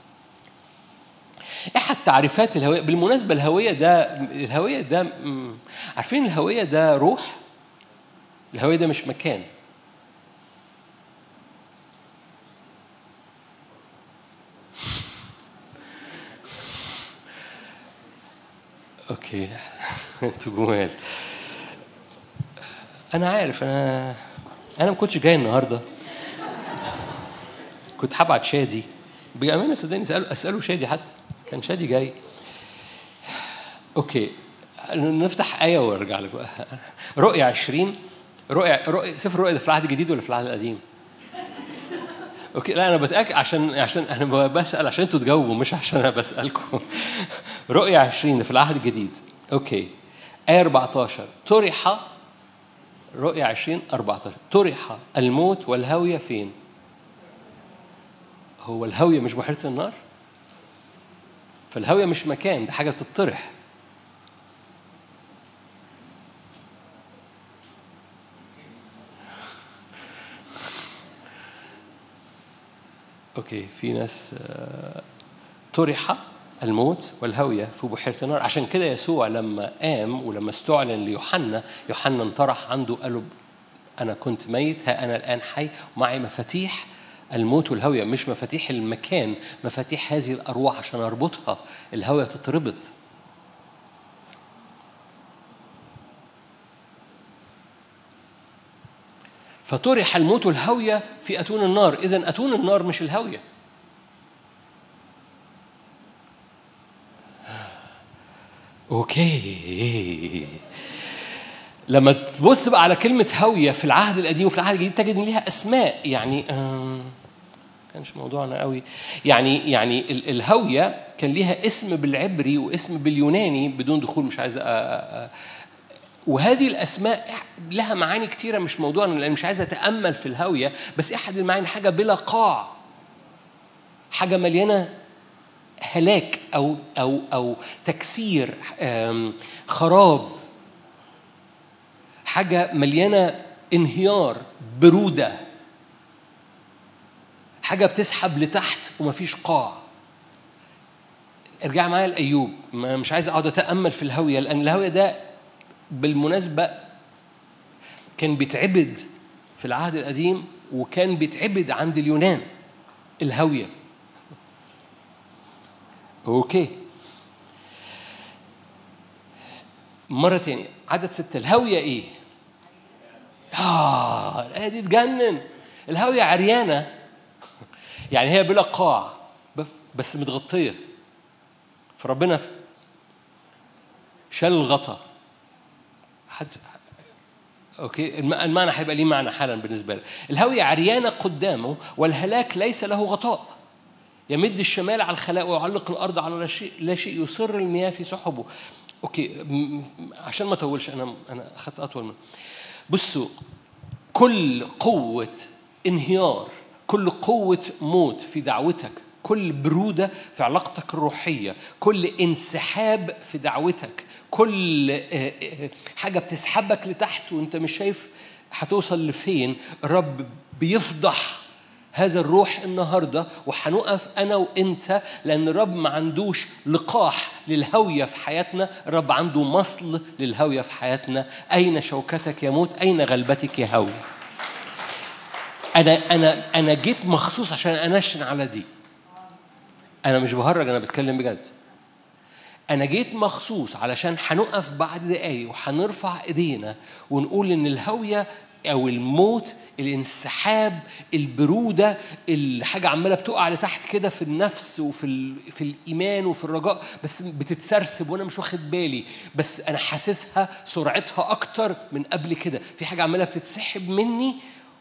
أحد تعريفات الهوية، بالمناسبة الهوية ده عارفين الهوية ده روح. الهوية ده مش مكان. أوكي. أنتوا جمال. أنا عارف، أنا ما كنتش جاي النهاردة. كنت هبعت شادي بأمانة، صدقني أسأله شادي، حتى كان شادي جاي. أوكي، نفتح آية وارجع لك بقى. رؤية 20. رؤية سفر الرؤية ده في العهد الجديد ولا في العهد القديم؟ أوكي، لا أنا بتأكد عشان أنا بسأل عشان أنتوا تجاوبوا، مش عشان أنا بسألكم. رؤية 20 في العهد الجديد. أوكي، آية 14. طرح. رؤية 20:14. طرح الموت والهوية فين؟ هو الهوية مش بحيرة النار؟ فالهوية مش مكان، ده حاجة تطرح. أوكي، في ناس طرح الموت والهوية في بحيرة النار. عشان كده يسوع لما قام ولما استعلن ليوحنا، يوحنا انطرح عنده، قال أنا كنت ميت، ها أنا الآن حي، معي مفاتيح الموت والهوية. مش مفاتيح المكان، مفاتيح هذه الأرواح عشان أربطها. الهوية تتربط. فطرح الموت والهوية في أتون النار. إذن أتون النار مش الهوية. أوكي، لما تبص بقى على كلمة هوية في العهد القديم وفي العهد الجديد تجد إن ليها أسماء. يعني كانش موضوعنا قوي. يعني الهوية كان ليها اسم بالعبري واسم باليوناني بدون دخول، مش عايز وهذه الأسماء لها معاني كتيرة، مش موضوعنا لأن مش عايز أتأمل في الهوية. بس أحد المعاني حاجة بلا قاع، حاجة مليانة هلاك أو تكسير، خراب، حاجة مليانة انهيار، برودة، حاجة بتسحب لتحت ومفيش قاع. ارجع معايا لأيوب، مش عايز أقعد أتأمل في الهوية، لأن الهوية ده بالمناسبة كان بيتعبد في العهد القديم وكان بيتعبد عند اليونان الهوية. أوكي، مرة تانية عدد 6. الهوية إيه؟ الآية دي تجنن. الهوية عريانة، يعني هي بلا قاع بس متغطية. فربنا شال الغطا. أوكي، المعنى هيبقى ليه معنى حالا بالنسبة لي. الهوية عريانة قدامه والهلاك ليس له غطاء. يمد الشمال على الخلاء ويعلق الأرض على لا شيء، يصر المياه في سحبه. أوكي، عشان ما أطولش، أنا أخذت أطول من. بصوا، كل قوة انهيار، كل قوة موت في دعوتك، كل برودة في علاقتك الروحية، كل انسحاب في دعوتك، كل حاجة بتسحبك لتحت وانت مش شايف هتوصل لفين، الرب بيفضح هذا الروح النهاردة. وحنقف أنا وإنت، لأن الرب ما عندوش لقاح للهوية في حياتنا، الرب عنده مصل للهوية في حياتنا. أين شوكتك يا موت؟ أين غلبتك يا هوي؟ أنا جيت مخصوص عشان أنشن على دي. أنا مش بهرج، أنا بتكلم بجد. أنا جيت مخصوص علشان هنقف بعد دقايق وهنرفع إيدينا ونقول إن الهوية أو الموت، الانسحاب، البرودة، الحاجة عمالة بتقع لتحت كده في النفس في الإيمان وفي الرجاء، بس بتتسرسب وأنا مش واخد بالي، بس أنا حاسسها سرعتها أكتر من قبل كده. في حاجة عمالة بتتسحب مني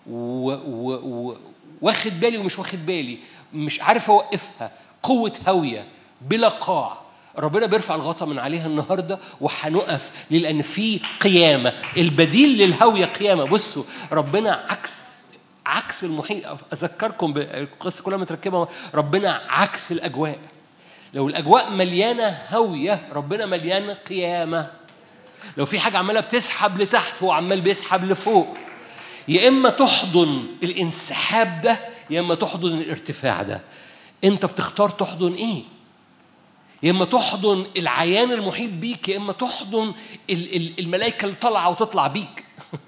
واخد بالي ومش واخد بالي، مش عارف أوقفها. قوة هوية بلا قاع، ربنا بيرفع الغطاء من عليها النهاردة وحنقف لأن في قيامة. البديل للهوية قيامة. بصوا، ربنا عكس المحيط. أذكركم بالقصة كلها متركبة. ربنا عكس الأجواء. لو الأجواء مليانة هوية، ربنا مليان قيامة. لو في حاجة عمالة بتسحب لتحت، هو عمال بيسحب لفوق. يا إما تحضن الانسحاب ده يا إما تحضن الارتفاع ده. أنت بتختار تحضن إيه؟ يا إما تحضن العيان المحيط بيك يا إما تحضن الملائكة اللي طالعة وتطلع بيك.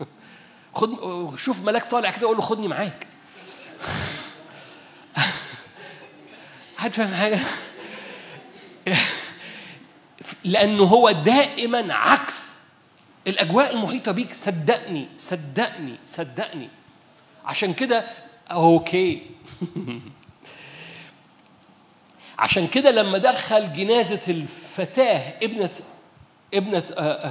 شوف ملاك طالع كده، قول له خدني معاك. حد فاهم حاجة؟ لأنه هو دائما عكس الأجواء المحيطة بيك. صدقني صدقني صدقني. عشان كده أوكي. عشان كده لما دخل جنازة الفتاة ابنة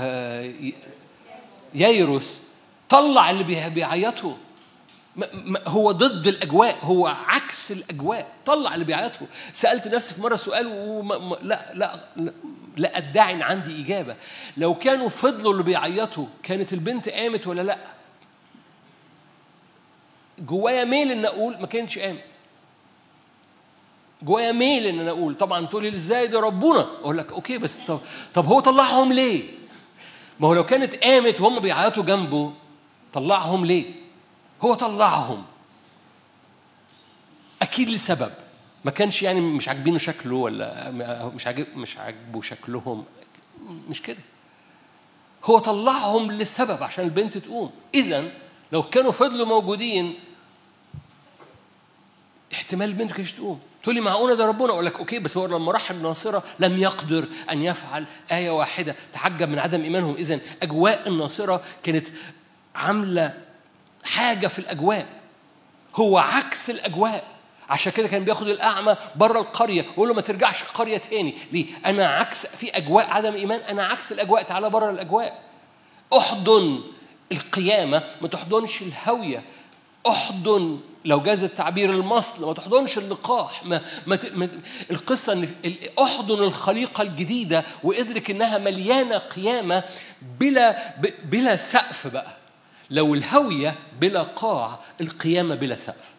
يايروس، طلع اللي بيعيطوا. هو ضد الأجواء، هو عكس الأجواء. طلع اللي بيعيطوا. سألت نفسي في مرة سؤال لا أدعي إن عندي إجابة. لو كانوا فضلوا اللي بيعيطوا كانت البنت قامت ولا لا؟ جوايا ميل إن أقول ما كانتش قامت. جوايا ميل إن أنا أقول طبعا. تقولي إزاي ده ربنا؟ أقول لك أوكي، بس طب هو طلعهم ليه؟ ما هو لو كانت قامت وهم بيعيطوا جنبه طلعهم ليه؟ هو طلعهم أكيد لسبب. ما كانش يعني مش عاجبينه شكله ولا مش عاجبه شكلهم، مش كده. هو طلعهم لسبب عشان البنت تقوم. إذن لو كانوا فضلوا موجودين احتمال البنت كانش تقوم. تقول لي معقولة ده ربنا؟ أقول لك أوكي، بس هو لما راح الناصرة لم يقدر أن يفعل آية واحدة. تعجب من عدم إيمانهم. إذن أجواء الناصرة كانت عاملة حاجة في الأجواء. هو عكس الأجواء. عشان كده كان بياخد الأعمى بره القرية ويقول له ما ترجعش القرية تاني. ليه؟ أنا عكس في أجواء عدم إيمان، أنا عكس الأجواء. تعالى بره الأجواء. أحضن القيامة، ما تحضنش الهوية. احضن، لو جاز التعبير، المصل. ما تحضنش اللقاح. القصة ان احضن الخليقة الجديدة وادرك انها مليانة قيامة بلا سقف. بقى لو الهوية بلا قاع، القيامة بلا سقف.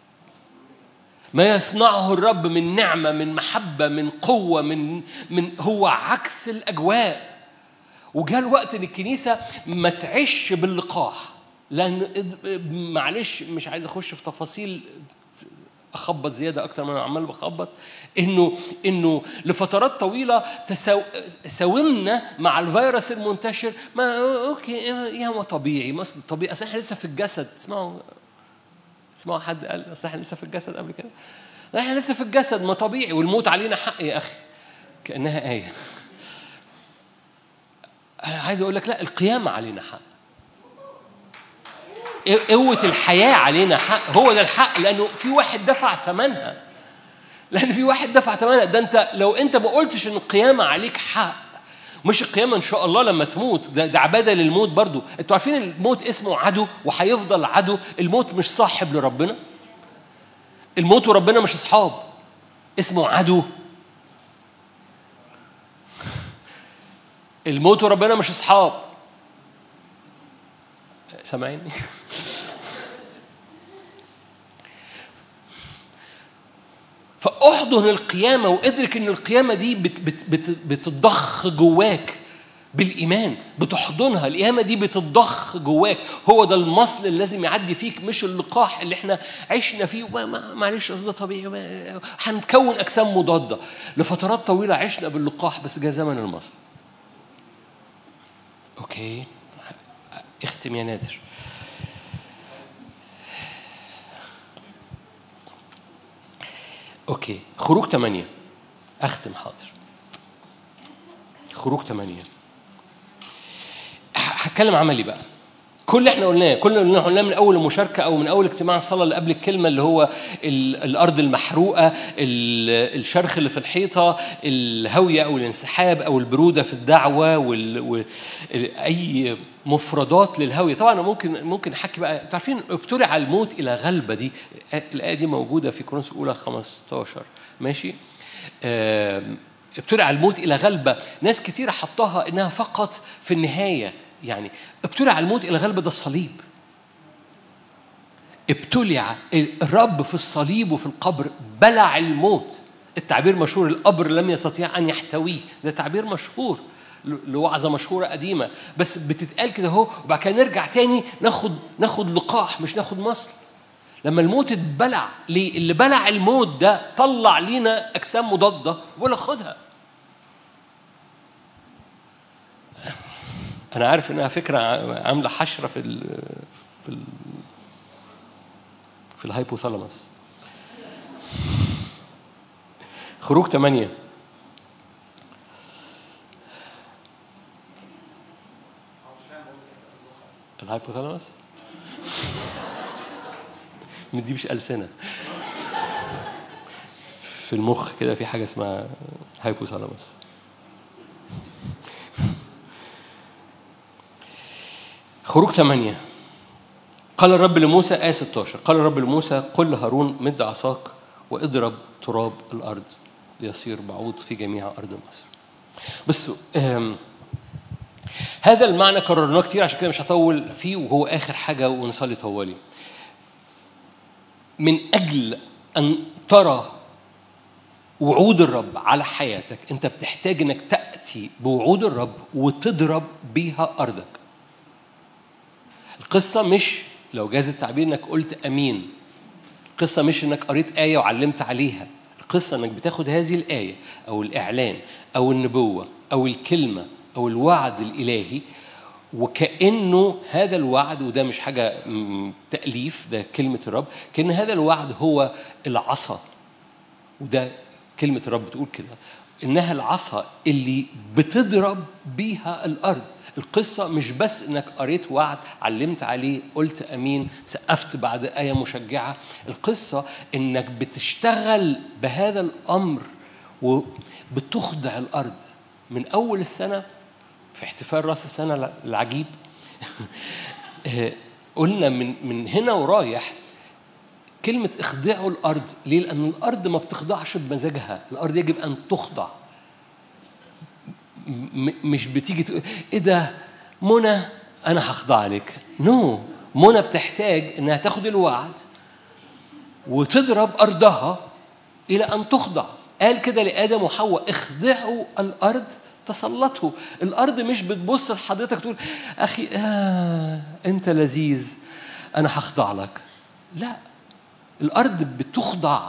ما يصنعه الرب من نعمة، من محبة، من قوة، من هو عكس الأجواء. وجاء الوقت ان الكنيسة ما تعيش باللقاح، لأن معلش مش عايز أخش في تفاصيل أخبط زيادة أكتر من أنا عمال بخبط، إنه لفترات طويلة ساومنا مع الفيروس المنتشر. ما أوكي يا ما طبيعي، ما طبيعي، أصل إحنا لسه في الجسد. تسمعوا حد قال أصل إحنا لسه في الجسد قبل كده؟ إحنا لسه في الجسد، ما طبيعي، والموت علينا حق يا أخي، كأنها آية. أنا عايز أقول لك لا، القيامة علينا حق، قوة الحياة علينا حق. هو ده الحق، لأنه في واحد دفع ثمنها. ده أنت لو أنت ما قلتش إن القيامة عليك حق، مش القيامة إن شاء الله لما تموت، ده عبادة للموت برضو. أنتوا عارفين الموت اسمه عدو وهيفضل عدو. الموت مش صاحب لربنا، الموت وربنا مش أصحاب، اسمه عدو. الموت وربنا مش أصحاب. سامعيني؟ فأحضن القيامة وادرك إن القيامة دي بتضخ جواك بالإيمان، بتحضنها. القيامة دي بتضخ جواك. هو ده المصل اللي لازم يعدي فيك، مش اللقاح اللي احنا عشنا فيه. معلش أصل ده طبيعي، هنكون أجسام مضادة. لفترات طويلة عشنا باللقاح، بس جاء زمن المصل. أوكي، اختم يا نادر. أوكي، خروج 8. أختم، حاضر. خروج 8 هتكلم عملي بقى. كل اللي احنا قلناه من أول المشاركة أو من أول اجتماع الصلاة اللي قبل الكلمة، اللي هو الأرض المحروقة، الشرخ اللي في الحيطة، الهوية أو الانسحاب أو البرودة في الدعوة، أي مفردات للهوية. طبعا ممكن أحكي بقى. تعرفين ابتلع الموت إلى غلبة، دي الآية دي موجودة في كورنثوس الأولى 15. ماشي. ابتلع الموت إلى غلبة. ناس كتير حطها إنها فقط في النهاية. يعني ابتلع الموت إلى غلبة، ده الصليب. ابتلع الرب في الصليب وفي القبر، بلع الموت. التعبير مشهور، القبر لم يستطيع أن يحتويه. ده تعبير مشهور لوعظة مشهورة قديمة، بس بتتقال كده اهو. وبعد كده نرجع تاني ناخد لقاح، مش ناخد مصل. لما الموت اتبلع، ليه؟ اللي بلع الموت ده طلع لينا أجسام مضادة ولا خدها. أنا عارف إنها فكرة عاملة حشرة في الهايبوثالاموس. خروج 8. الهايبوثالاموس دي مش ألسنة، في المخ كده في حاجة اسمها هايبوثالاموس. خروج 8. قال الرب لموسى، آية 16، قال الرب لموسى قل لهارون مد عصاك واضرب تراب الأرض ليصير بعوض في جميع أرض مصر. بس هذا المعنى كررناه كتير، عشان كده مش هطول فيه، وهو آخر حاجة ونصلي طوالي. من أجل أن ترى وعود الرب على حياتك، أنت بتحتاج أنك تأتي بوعود الرب وتضرب بيها أرضك. القصة مش، لو جاز التعبير، أنك قلت أمين. القصة مش أنك قريت آية وعلمت عليها. القصة أنك بتاخد هذه الآية أو الإعلان أو النبوة أو الكلمة أو الوعد الإلهي، وكأنه هذا الوعد، وده مش حاجة تأليف، ده كلمة الرب، كأن هذا الوعد هو العصا. وده كلمة الرب بتقول كده، إنها العصا اللي بتضرب بيها الأرض. القصة مش بس إنك قريت وعد، علمت عليه، قلت أمين، سقفت بعد آية مشجعة. القصة إنك بتشتغل بهذا الأمر وبتخضع الأرض. من أول السنة في احتفال رأس السنة العجيب قلنا من هنا ورايح كلمة اخضعوا الأرض. ليه؟ لأن الأرض ما بتخضعش بمزاجها، الأرض يجب أن تخضع. مش بتيجي تقول إيه ده منى أنا هخضع لك. نو، منى بتحتاج إنها تاخد الوعد وتضرب أرضها إلى أن تخضع. قال كده لآدم وحواء اخضعوا الأرض تسلطوا. الأرض مش بتبص لحضرتك تقول أخي أنت لذيذ أنا هخضع لك. لا، الأرض بتخضع.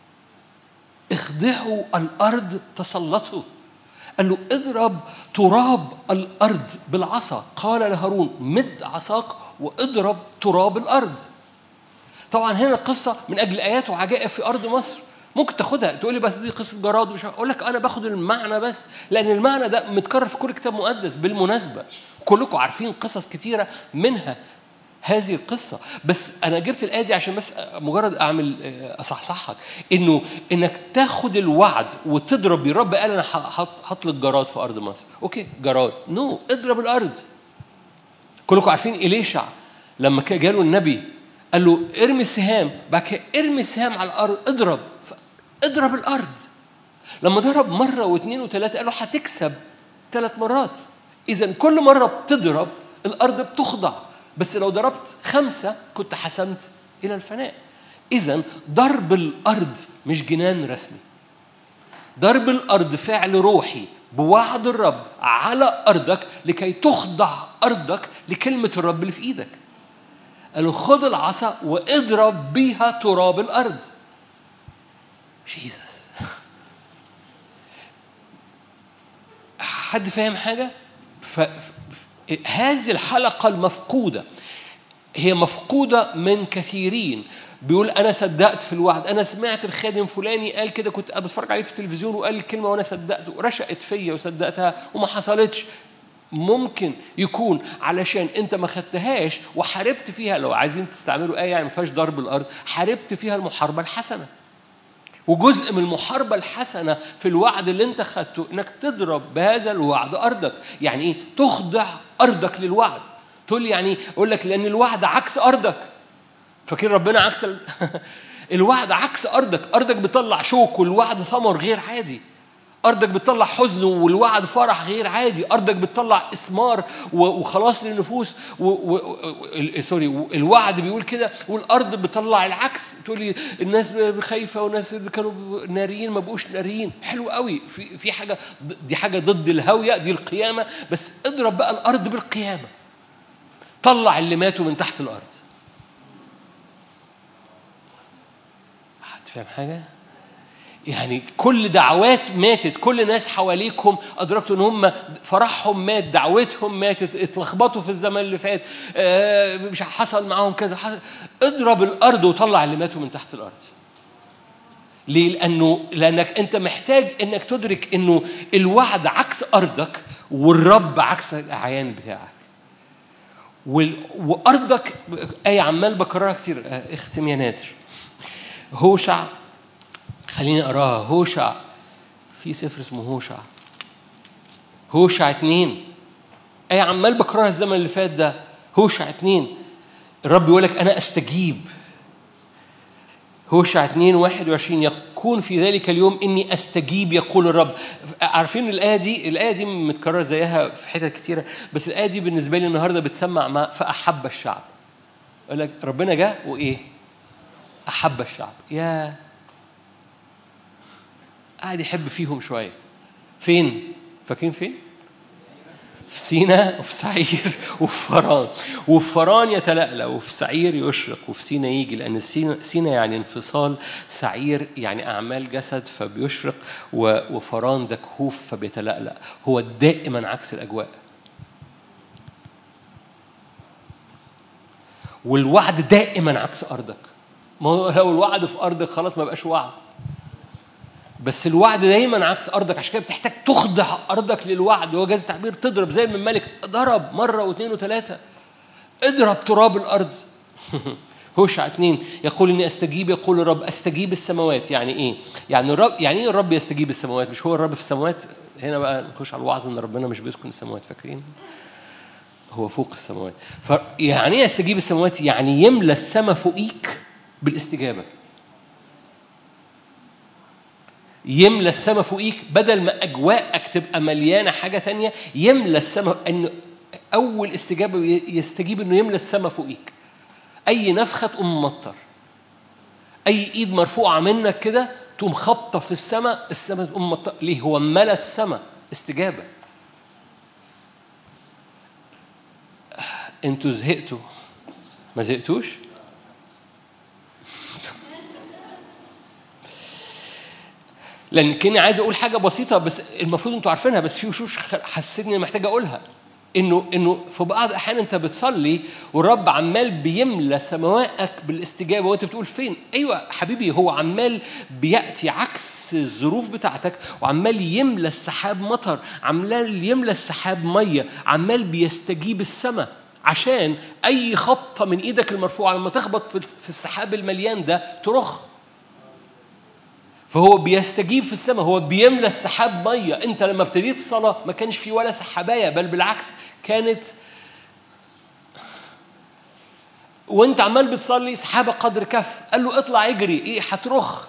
اخضعوا الأرض تسلطوا. قال له اضرب تراب الأرض بالعصا. قال لهارون مد عصاك واضرب تراب الأرض. طبعا هنا القصة من أجل آيات وعجائب في أرض مصر. ممكن تاخدها تقولي بس دي قصة جراد، مش هقول لك أنا باخد المعنى بس، لأن المعنى ده متكرر في كل كتاب مقدس بالمناسبة. كلكم عارفين قصص كتيرة منها هذه القصة، بس أنا جبت الآية دي عشان بس مجرد أعمل أصحصحك إنك تاخد الوعد وتضرب. الرب قال أنا هطلق جراد في أرض مصر. أوكي جراد، نو، اضرب الأرض. كلكم عارفين إليشع لما جاله النبي قال له ارمي السهام، بعد كده ارمي السهام على الأرض، اضرب الأرض. لما ضرب مرة واثنين وثلاثة قال له هتكسب 3 مرات. إذن كل مرة بتضرب الأرض بتخضع، بس لو ضربت 5 كنت حسمت إلى الفناء. إذن ضرب الأرض مش جنان رسمي، ضرب الأرض فعل روحي بوعد الرب على أرضك لكي تخضع أرضك لكلمة الرب اللي في إيدك. قالوا خذ العصا واضرب بيها تراب الأرض. جيسس، حد فاهم حاجة؟ هذه الحلقة المفقودة هي مفقودة من كثيرين. بيقول أنا صدقت في الوعد، أنا سمعت الخادم فلاني قال كده، كنت بتفرج عليه في التلفزيون وقال الكلمة وأنا صدقت ورشقت فيا وصدقتها وما حصلتش. ممكن يكون علشان أنت ما خدتهاش وحاربت فيها. لو عايزين تستعملوا آية يعني ما فيهاش ضرب الأرض، حاربت فيها المحاربة الحسنة. وجزء من المحاربة الحسنة في الوعد اللي انت خدته انك تضرب بهذا الوعد أرضك. يعني ايه؟ تخضع أرضك للوعد. تقول لي يعني اقول لك لأن الوعد عكس أرضك. فاكر ربنا عكس الوعد عكس أرضك. أرضك بتطلع شوك والوعد ثمر غير عادي. أرضك بتطلع حزن والوعد فرح غير عادي. أرضك بتطلع إثمار وخلاص للنفوس سوري، الوعد بيقول كده، والأرض بتطلع العكس. تقول لي الناس خايفة والناس كانوا ناريين ما بقوش ناريين. حلو قوي، في حاجة، دي حاجة ضد الهوية، دي القيامة. بس اضرب بقى الأرض بالقيامة، طلع اللي ماتوا من تحت الأرض. هتفهم حاجة؟ يعني كل دعوات ماتت، كل ناس حواليكم أدركتوا إن هم فرحهم مات، دعوتهم ماتت، اتلخبطوا في الزمن اللي فات، مش حصل معاهم كذا حصل. اضرب الأرض وطلع اللي ماتوا من تحت الأرض. ليه؟ لأنك أنت محتاج إنك تدرك إنه الوعد عكس أرضك والرب عكس الأعيان بتاعك. وأرضك آية عمال بكررها كتير، اختم يا نادر. هوشع، خليني أراها. هوشع، في سفر اسمه هوشع، هوشع 2. آية عمال بكررها الزمن اللي فات ده. هوشع 2 الرب يقول لك أنا أستجيب. هوشع 2:21 يكون في ذلك اليوم إني أستجيب يقول الرب. عارفين الآية دي متكررة زيها في حتت كتيرة، بس الآية دي بالنسبة لي النهاردة بتسمع مع فأحب الشعب. يقول لك ربنا جاء وإيه؟ أحب الشعب. يا قاعد يحب فيهم شوية. فين؟ فاكرين فين؟ في سينا وفي سعير وفي فران. وفي فران يتلألأ، وفي سعير يشرق، وفي سينا يجي، لأن سينا يعني انفصال، سعير يعني أعمال جسد فبيشرق، وفران ده كهوف فبيتلألأ. هو دائما عكس الأجواء. والوعد دائما عكس أرضك. ما هو لو الوعد في أرضك خلاص ما بقاش وعد، بس الوعد دايما عكس أرضك. عشان كده بتحتاج تخضع أرضك للوعد. هو جاز تعبير تضرب زي من الملك ضرب مرة واثنين وثلاثة. اضرب تراب الأرض. هوشع 2 يقول إني أستجيب يقول الرب. أستجيب السماوات يعني إيه؟ يعني الرب، يعني إيه الرب يستجيب السماوات؟ مش هو الرب في السماوات؟ هنا بقى نخش على الوعظ إن ربنا مش بيسكن السماوات. فاكرين؟ هو فوق السماوات. فيعني ايه يستجيب السماوات؟ يعني يملى السماء فوقيك بالاستجابة. يملى السماء فوقيك بدل ما أجواءك تبقى مليانة حاجة تانية. يملى السماء، أن أول استجابة يستجيب أنه يملى السماء فوقيك. أي نفخة تقوم ممطر، أي إيد مرفوعة منك كده تقوم خبطة في السماء، السماء تقوم ممطر. ليه؟ هو ملى السماء استجابة. أنتوا زهقتوا؟ ما زهقتوش؟ لأن كني عايز أقول حاجة بسيطة بس المفروض أنتوا عارفينها، بس في وشوش حسيتني محتاج أقولها. إنه في بعض الأحيان أنت بتصلي والرب عمال بيملى سماواتك بالاستجابة وأنت بتقول فين؟ أيوة حبيبي، هو عمال بيأتي عكس الظروف بتاعتك، وعمال يملى السحاب مطر، عمال يملى السحاب مية، عمال بيستجيب السماء عشان أي خبطة من إيدك المرفوعة لما تخبط في السحاب المليان ده ترخ. فهو بيستجيب في السماء، هو بيملى السحاب مية. انت لما ابتديت الصلاة ما كانش في ولا سحابية، بل بالعكس كانت وانت عمال بتصلي سحابة قدر كف. قال له اطلع اجري، ايه هترخ.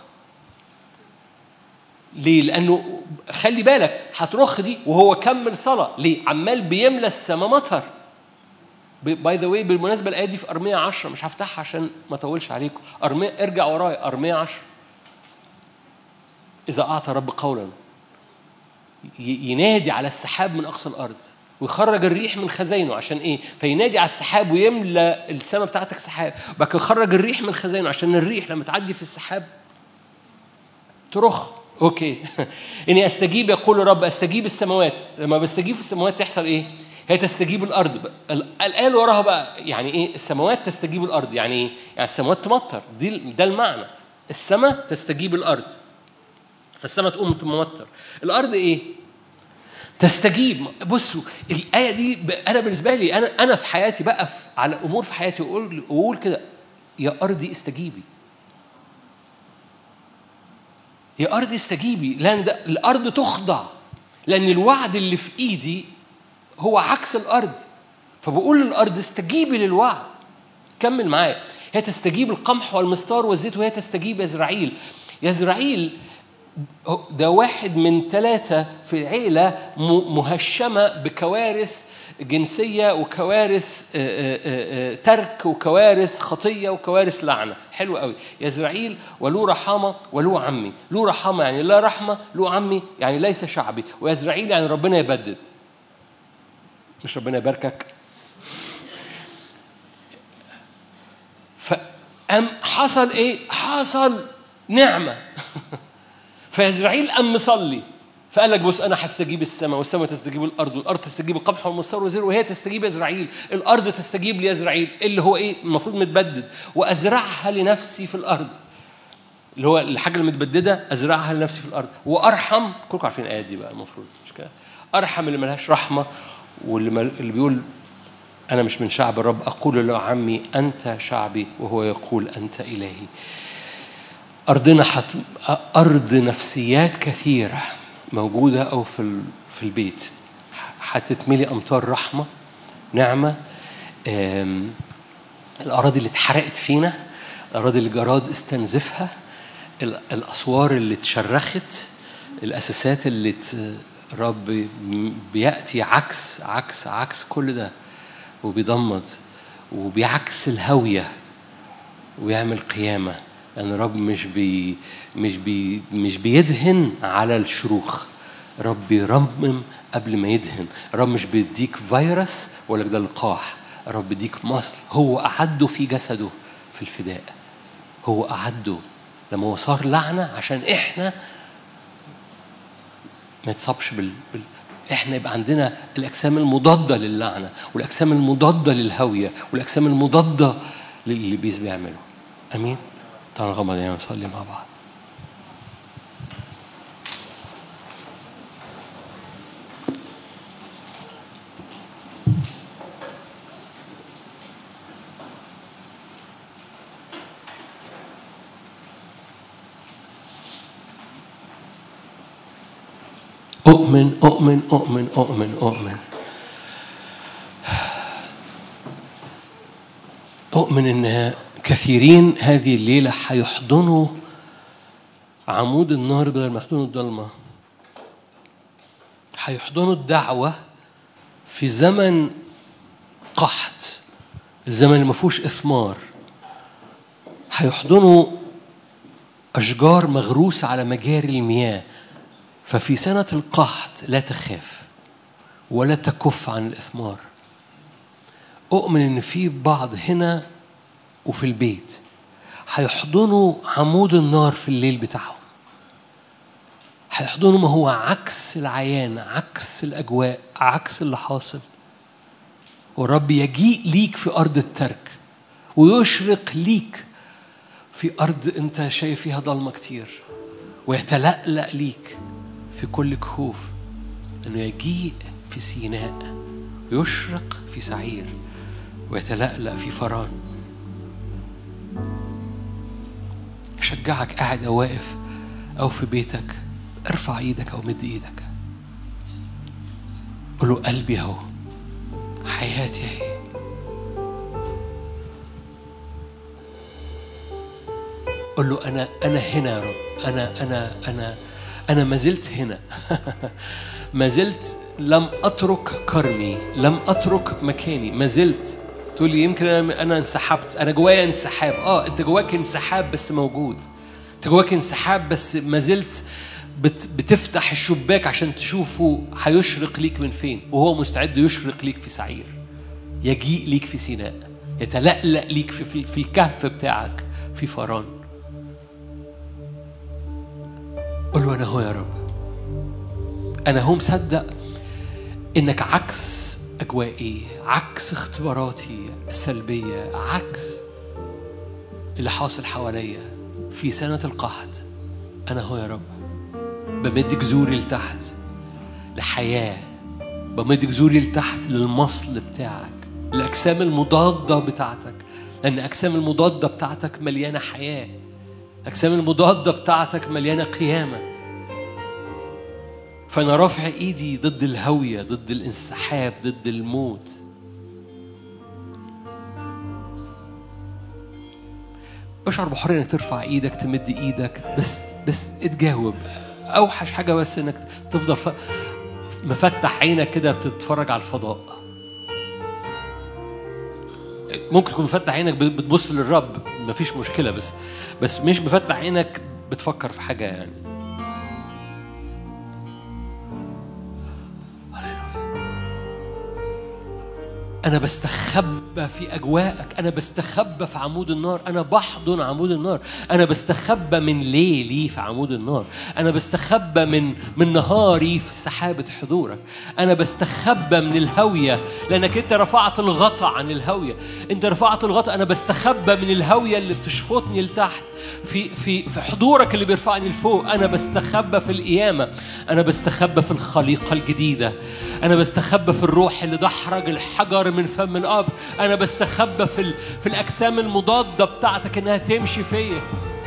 ليه؟ لانه خلي بالك هترخ دي وهو كمل صلاة. ليه؟ عمال بيملى السماء مطر. باي ذا واي بالمناسبة الآية دي في أرمية 10، مش هفتحها عشان ما اطولش عليكم. أرمية، ارجع ورايا، أرمية 10. إذا أعطى رب قولا ينادي على السحاب من أقصى الأرض ويخرج الريح من خزينه. عشان إيه؟ فينادي على السحاب ويملى السماء بتاعتك سحاب، بقى يخرج الريح من خزينه عشان الريح لما تعدي في السحاب ترخ. أوكي. إني أستجيب يقول الرب، أستجيب السماوات. لما بستجيب في السماوات تحصل إيه؟ هي تستجيب الأرض. الآية اللي وراها بقى يعني إيه؟ السماوات تستجيب الأرض يعني إيه؟ يعني السماوات تمطر. ده المعنى. السماء تستجيب الأرض، فالسماء تقوم تمطر. الأرض إيه؟ تستجيب. بصوا الآية دي أنا بالنسبة لي أنا في حياتي بقى على أمور في حياتي وأقول كده: يا أرضي استجيبي، يا أرضي استجيبي. لأن الأرض تخضع، لأن الوعد اللي في إيدي هو عكس الأرض. فبقول للأرض استجيبي للوعد. كمل معايا. هي تستجيب القمح والمستار والزيت، وهي تستجيب يزرعيل. يزرعيل ده واحد من 3 في عيلة مهشمة بكوارث جنسية وكوارث ترك وكوارث خطية وكوارث لعنة. حلو قوي. يزرعيل وله رحمة وله عمي. له رحمة يعني لا رحمة، له عمي يعني ليس شعبي، ويزرعيل يعني ربنا يبدد، مش ربنا يباركك. فأم حصل إيه؟ حصل نعمة. فيزرعيل قام مصلي فقال لك بص أنا هستجيب السماء، والسماء تستجيب الأرض، والأرض تستجيب القمح والمستار والزيت، وهي تستجيب يزرعيل. الأرض تستجيب ليزرعيل اللي هو إيه؟ المفروض متبدد. وأزرعها لنفسي في الأرض، اللي هو الحاجة المتبددة أزرعها لنفسي في الأرض. وأرحم، كلكم عارفين الآيات دي بقى المفروض مش كده؟ أرحم اللي ملهاش رحمة، واللي بيقول أنا مش من شعب الرب. أقول له عمي أنت شعبي، وهو يقول أنت إلهي. أرضنا أرض نفسيات كثيرة موجودة أو في البيت هتتملي أمطار رحمة نعمة. الأراضي اللي اتحرقت فينا، الأراضي اللي جراد استنزفها، الأسوار اللي اتشرخت، الأساسات اللي رب بيأتي عكس كل ده، وبيضمد وبيعكس الهوية ويعمل قيامة. لأن الرب مش بيدهن على الشروخ، رب يرمم قبل ما يدهن. الرب مش بيديك فيروس ولا ده لقاح، الرب بيديك مصل. هو أعده في جسده في الفداء، هو أعده لما هو صار لعنة عشان إحنا ما يتصابش إحنا يبقى عندنا الأجسام المضادة للعنة، والأجسام المضادة للهوية، والأجسام المضادة للي بيعمله. أمين. تعالوا نغمض عينينا ونصلي مع بعض. أؤمن أؤمن إن كثيرين هذه الليلة هيحضنوا عمود النار بدل ما يحضنوا الضلمة، هيحضنوا الدعوة في زمن قحط، الزمن اللي ما فيهوش إثمار. هيحضنوا أشجار مغروسة على مجاري المياه، ففي سنة القحط لا تخاف ولا تكف عن الإثمار. أؤمن إن في بعض هنا وفي البيت هيحضنوا عمود النار في الليل بتاعهم، هيحضنوا ما هو عكس العيان، عكس الأجواء، عكس اللي حاصل. والرب يجيء ليك في أرض الترك ويشرق ليك في أرض أنت شايف فيها ضلمة كتير، ويتلألأ ليك في كل كهوف، أنه يجيء في سيناء ويشرق في سعير ويتلألأ في فران. أشجعك قاعد أو واقف أو في بيتك، ارفع إيدك أو مد إيدك، قل له قلبي أهو، حياتي أهي، قل له أنا هنا يا رب، أنا ما زلت هنا. ما زلت لم أترك كرمي، لم أترك مكاني، ما زلت. تقول لي يمكن أنا انسحبت، أنا جوايا انسحاب. أنت جواك انسحاب بس موجود، أنت جواك انسحاب بس ما زلت بتفتح الشباك عشان تشوفه هيشرق ليك من فين، وهو مستعد يشرق ليك في سعير، يجيء ليك في سيناء، يتلألأ ليك في الكهف بتاعك في فران. قل له أنا هو يا رب، أنا هو مصدق إنك عكس أجوائي، عكس اختباراتي السلبية، عكس اللي حاصل حواليا في سنة القحط. أنا هو يا رب بمد جذوري لتحت لحياة، بمد جذوري لتحت للمصل بتاعك، الأجسام المضادة بتاعتك، لأن أجسام المضادة بتاعتك مليانة حياة، أجسام المضادة بتاعتك مليانة قيامة. فأنا رافع إيدي ضد الهوية، ضد الانسحاب، ضد الموت. اشعر بحرية إنك ترفع إيدك، تمد إيدك، بس اتجاوب. أوحش حاجة بس إنك تفضل مفتح عينك كده بتتفرج على الفضاء. ممكن تكون مفتح عينك بتبص للرب، مفيش مشكلة، بس مش مفتح عينك بتفكر في حاجة يعني. أنا بستخبى في أجواءك، أنا بستخبى في عمود النار، أنا بحضن عمود النار، أنا بستخبى من ليلي في عمود النار، أنا بستخبى من نهاري في سحابة حضورك، أنا بستخبى من الهوية لأنك أنت رفعت الغطاء عن الهوية، أنت رفعت الغطاء. أنا بستخبى من الهوية اللي بتشفطني لتحت في حضورك اللي بيرفعني لفوق. أنا بستخبى في القيامة، أنا بستخبى في الخليقة الجديدة، أنا بستخبى في الروح اللي دحرج الحجر من فم القبر، أنا بستخبى في الأجسام المضادة بتاعتك إنها تمشي فيا،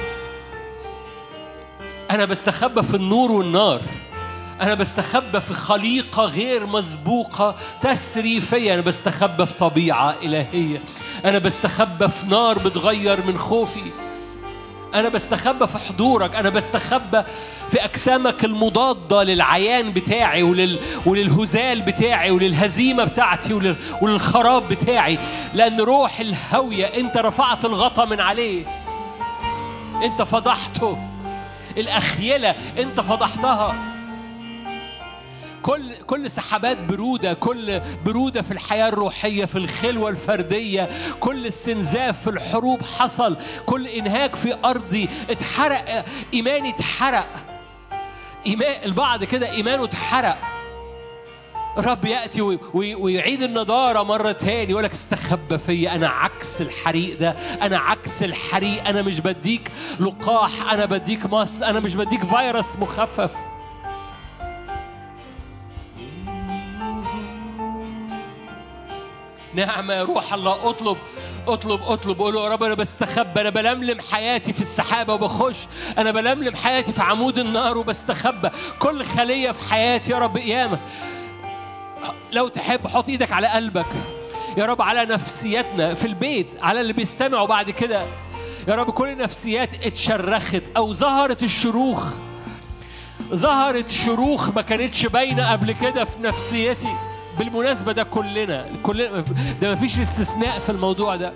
أنا بستخبى في النور والنار، أنا بستخبى في خليقة غير مسبوقة تسري فيا، أنا بستخبى في طبيعة إلهية، أنا بستخبى في نار بتغير من خوفي، أنا بستخبى في حضورك، أنا بستخبى في أجسامك المضادة للعيان بتاعي وللهزال بتاعي وللهزيمة بتاعتي وللخراب بتاعي، لأن روح الهوية أنت رفعت الغطاء من عليه، أنت فضحته، الأخيلة أنت فضحتها، كل سحابات برودة، كل برودة في الحياة الروحية، في الخلوة الفردية، كل استنزاف في الحروب حصل، كل إنهاك في أرضي اتحرق، إيماني اتحرق، البعض كده إيمانه اتحرق. رب يأتي ويعيد النضارة مرة تاني، يقولك استخبى فيا، أنا عكس الحريق ده، أنا عكس الحريق، أنا مش بديك لقاح، أنا بديك مصل، أنا مش بديك فيروس مخفف. نعم يا روح الله، اطلب قول له يا رب أنا بستخبى، أنا بلملم حياتي في السحابة وبخش، أنا بلملم حياتي في عمود النار وبستخبى، كل خلية في حياتي يا رب قيامة. لو تحب حط إيدك على قلبك، يا رب على نفسيتنا في البيت، على اللي بيستمعوا بعد كده. يا رب كل نفسيات اتشرخت أو ظهرت الشروخ، ظهرت شروخ ما كانتش باينة قبل كده في نفسيتي. بالمناسبة ده كلنا ده ما فيش استثناء في الموضوع ده.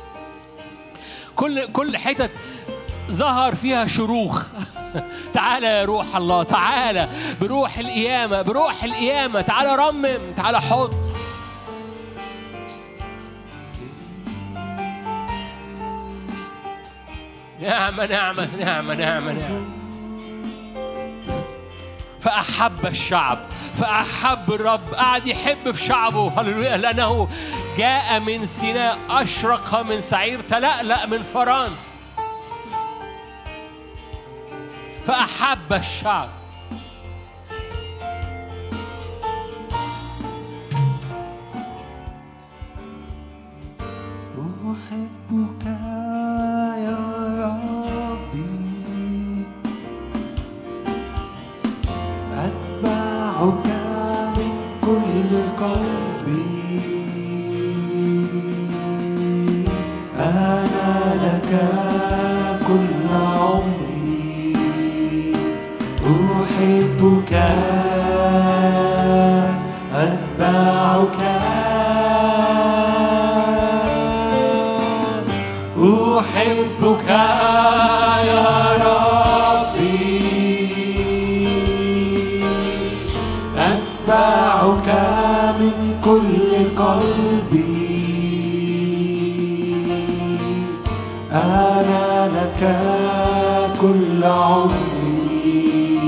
كل حتت ظهر فيها شروخ. تعالى يا روح الله، تعالى بروح القيامة، بروح القيامة، تعالى رمم، تعالى حط. نعمة نعمة نعمة نعمة نعمة. فأحب الشعب، فأحب الرب، قاعد يحب في شعبه. هللويا. لأنه جاء من سيناء، أشرق من سعير، تلألأ من فران. فأحب الشعب. أحبك يا ربي، أتبعك من كل قلبي، أنا لك كل عمري. أحبك أتبعك، أحبك يا ربي، أتبعك من كل قلبي، أنا لك كل عمري.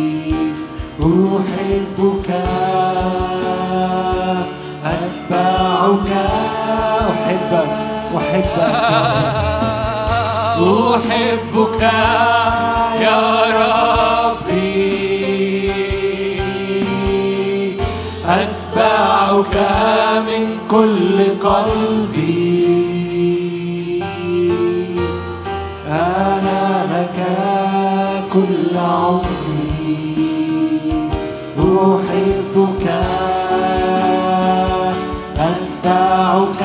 أحبك أتبعك، أحبك أحبك يا ربي، أتبعك من كل قلبي، أنا لك كل عمري. أحبك أتبعك،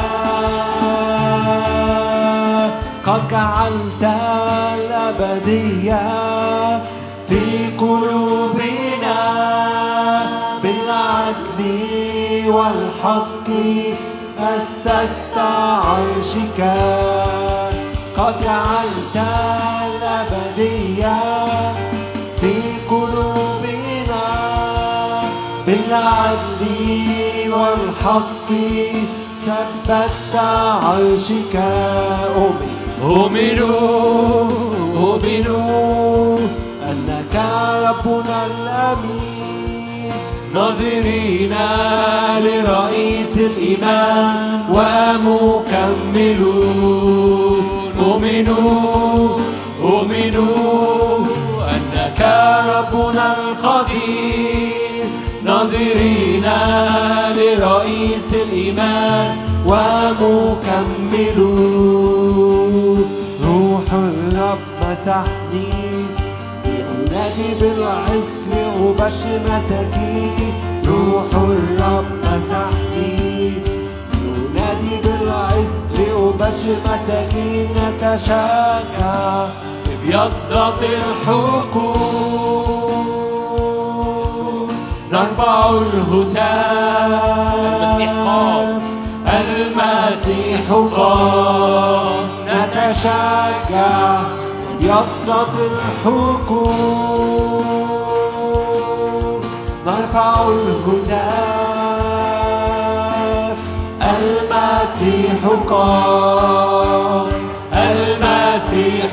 قد جعلت الأبدية في قلوبنا، بالعدل والحق أسست عرشك. قد جعلت الأبدية في قلوبنا، بالعدل والحق ثبت عرشك. أؤمن أنك ربنا الأمين، ناظرين لرئيس الإيمان ومكملون. أؤمن أنك ربنا القدير، ناظرين لرئيس الإيمان ومكملون. روح الرب مسحني لأنادي بالعدل وبشر مساكين. روح الرب مسحني لأنادي بالعدل وبشر مساكين. نتشجع بيضة الحقوق، نرفع الهتاف. المسيح قام، المسيح قام. نتشجع بيضة الحقوق، نرفع الهتاف. المسيح قام، المسيح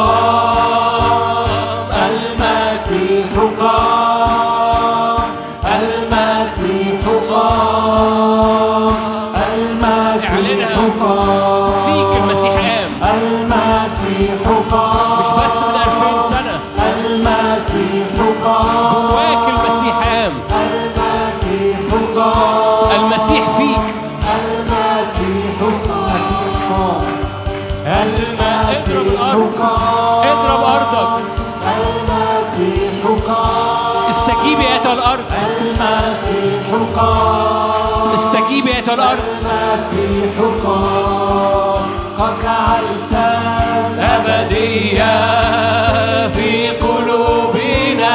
قام، المسيح قام، المسيح قام، المسيح قام. فيك المسيح قام، المسيح قام، مش بس من 2000 سنة. المسيح قام، جواك المسيح قام. المسيح قام، المسيح فيك. المسيح قام، اضرب الأرض، اضرب أرضك. المسيح قام، استجيبي يا أيتها الأرض، المسيح قام، استجيبي استجيب أيتها الأرض. المسيح قام، قد جعلت الأبدية في قلوبنا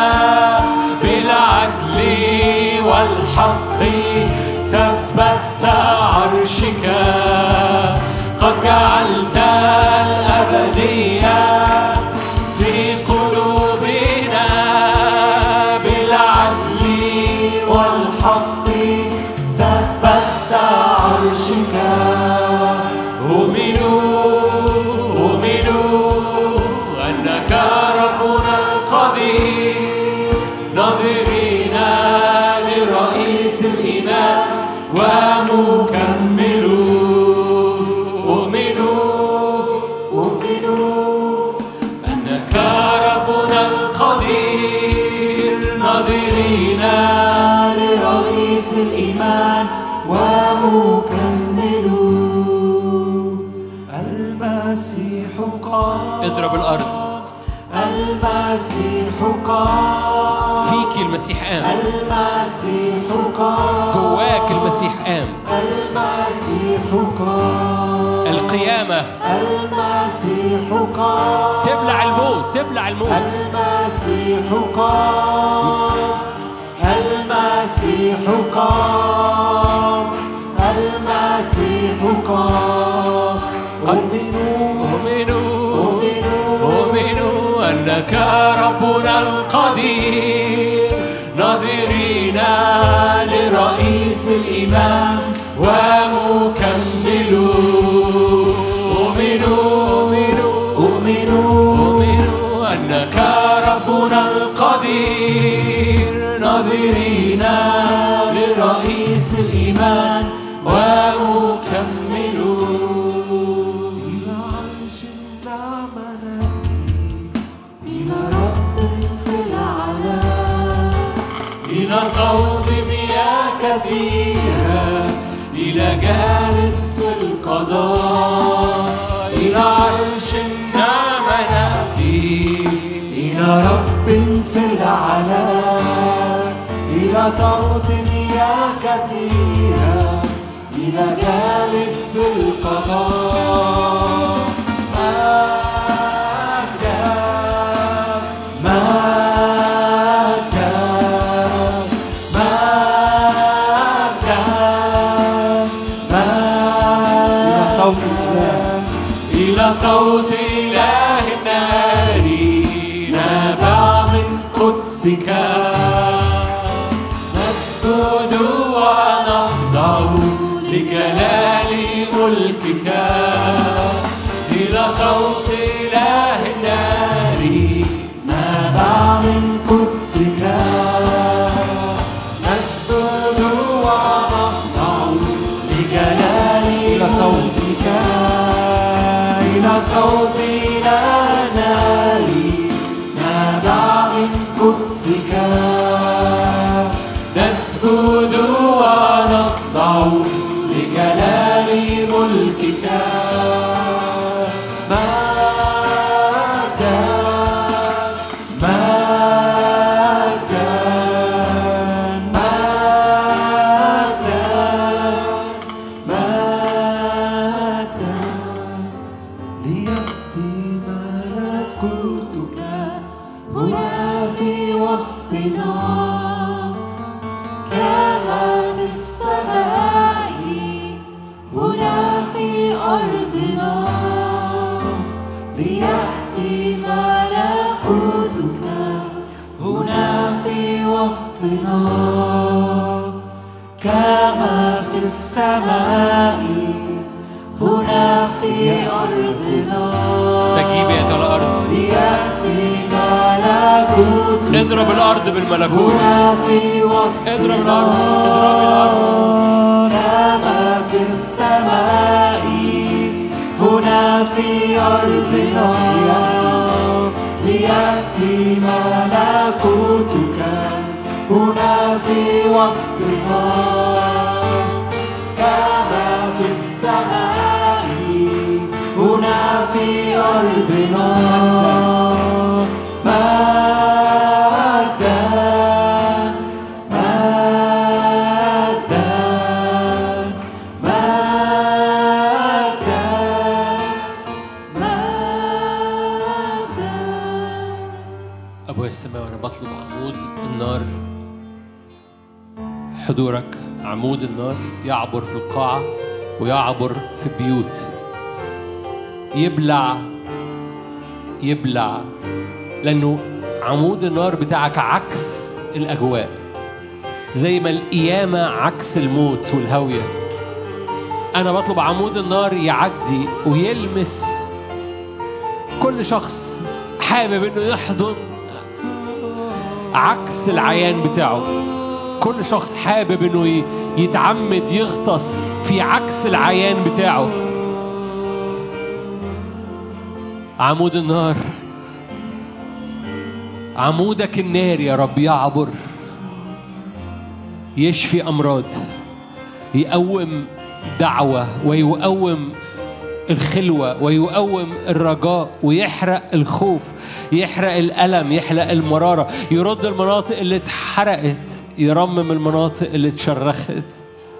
بالعدل والحق ثبت عرشك. قد جعلت الأبدية في قلوبنا بالعدل والحق ثبت عرشك. أؤمنوا أنك ربنا القدير ناظرين لرئيس الإيمان ومكمل. أؤمنوا أنك ربنا القدير ناظرين لرئيس الإيمان ومكمل. المسيح قام. اضرب الأرض. المسيح قام. فيك المسيح قام. المسيح قام. جواك المسيح قام. المسيح قام. القيامة المسيح قام. تبلع الموت، تبلع الموت. المسيح قام. المسيح قام. المسيح قام. أؤمنوا أنك ربنا القدير ناظرين لرئيس الإيمان ومكمل. أؤمنوا أنك ربنا القدير ناظرين لرئيس الإيمان ومكمل. إلى عرش النعمة نأتي، إلى رب في العلا، إلى صوت مياه كثيرة، إلى جالس في القضاء. إلى عرش النعمة نأتي، إلى رب في العلا، إلى صوت مياه كثيرة، إلى جالس في القضاء. إلى صوت إله النار نابع من قدسك، نسجد ونخضع لجلال ملكك. إلى صوت إله النار نابع من قدسك، نسجد ونخضع لجلال صوتك. إلى صوت إله النار نابع من قدسك، نسجد ونخضع لجلال ملكك. كما في السماء هنا في أرضنا. استجيب يا الأرض. ليأتي ملكوتك. اضرب الأرض بالملكوت. هنا في وسطنا. اضرب الأرض. اضرب الأرض. كما في السماء هنا في أرضنا. ليأتي ملكوتك هنا في وسطنا، كما في السماء هنا في أرضنا. مجدا مجدا حضورك عمود النار يعبر في القاعة ويعبر في البيوت، يبلع لأنه عمود النار بتاعك عكس الأجواء، زي ما القيامة عكس الموت والهوية. أنا بطلب عمود النار يعدي ويلمس كل شخص حابب إنه يحضن عكس العيان بتاعه، كل شخص حابب إنه يتعمد يغطس في عكس العيان بتاعه. عمود النار، عمودك النار يا رب يعبر، يشفي أمراض، يقوم دعوة ويقوم الخلوة ويقوم الرجاء ويحرق الخوف، يحرق الألم، يحرق المرارة، يرد المناطق اللي اتحرقت، يرمم المناطق اللي اتشرخت.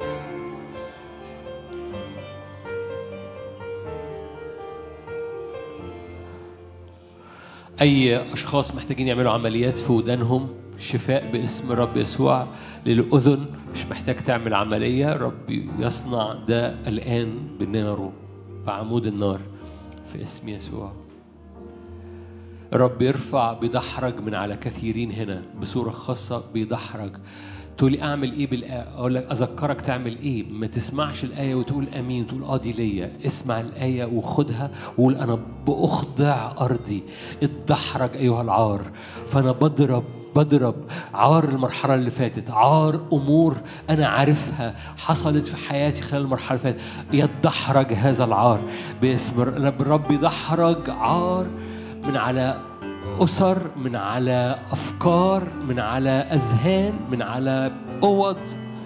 أي أشخاص محتاجين يعملوا عمليات في ودانهم، شفاء باسم الرب يسوع للأذن، مش محتاج تعمل عملية، رب يصنع ده الآن بناره بعمود النار في اسم يسوع. رب يرفع بيدحرج من على كثيرين هنا بصورة خاصة، بيدحرج. تقولي أعمل إيه بالآية؟ أقول لك أذكرك تعمل إيه. ما تسمعش الآية وتقول أمين، تقول دي ليا. اسمع الآية وخدها وقول أنا بأخضع أرضي. اتدحرج أيها العار. فأنا بضرب عار المرحلة اللي فاتت، عار أمور أنا عارفها حصلت في حياتي خلال المرحلة اللي فاتت. يتدحرج هذا العار باسم الرب. يدحرج عار من على أسر، من على أفكار، من على أذهان، من على أوض.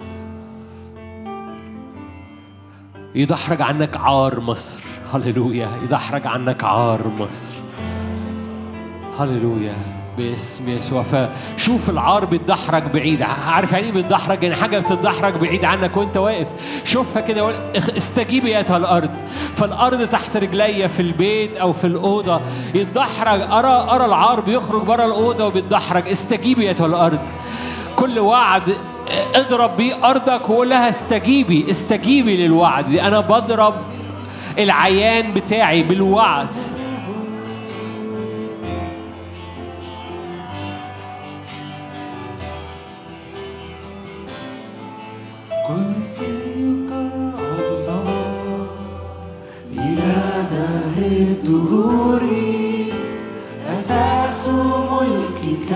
يدحرج عنك عار مصر. هللويا. يدحرج عنك عار مصر. هللويا باسم يسوع. فشوف العار بيتدحرج بعيد. عارف يعني ايه بيتدحرج؟ يعني حاجه بتتدحرج بعيد عنك وانت واقف. شوفها كده، استجيبي ايتها الارض. فالارض تحت رجلي في البيت او في الاوضه يتدحرج. ارى العار بيخرج بره الاوضه وبيتدحرج. استجيبي ايتها الارض. كل وعد اضرب بيه ارضك وقول لها استجيبي للوعد. انا بضرب العيان بتاعي بالوعد. كرسيك الله إلى دهر الدهور، أساس ملكك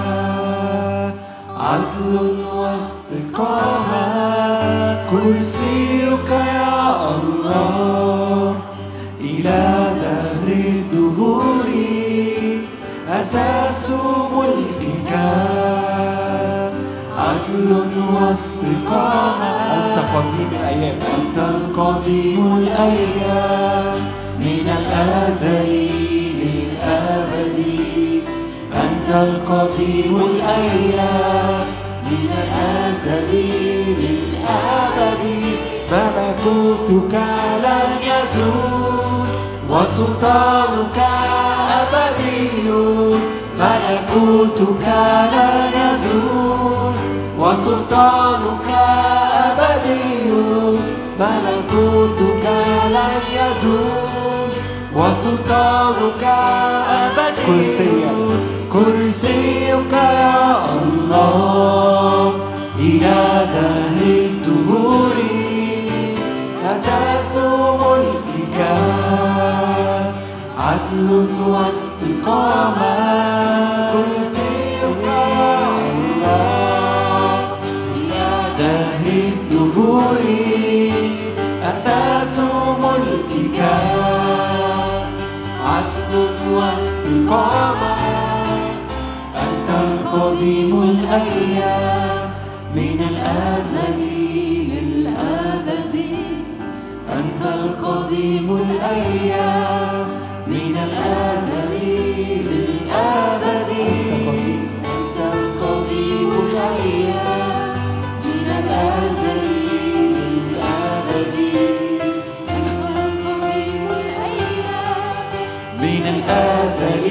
عدل واستقامة. كرسيك يا الله إلى دهر الدهور، أساس ملكك عدل واستقامة. أنت قديم الأيام، أنت القديم الأيام من الأزل للأبد. أنت القديم الأيام من الأزل للأبد. ملكوتك لن يزول وسلطانك أبدي. ملكوتك لن يزول وسلطانك أبدي. ملكوتك لن يزول وسلطانك أبدي. كرسيك يا الله إلى دهر الدهور، أساس ملكك عدل واستقامة. كرسيك يا الله إلى دهر الدهور، أساس ملكك عدل واستقامة. أنت القديم الأيام من الأزل للأبد. أنت القديم الأيام من الأزل للأبد. أنت القديم الأيام من الأزل للأبد. أنت القديم الأيام من الأزل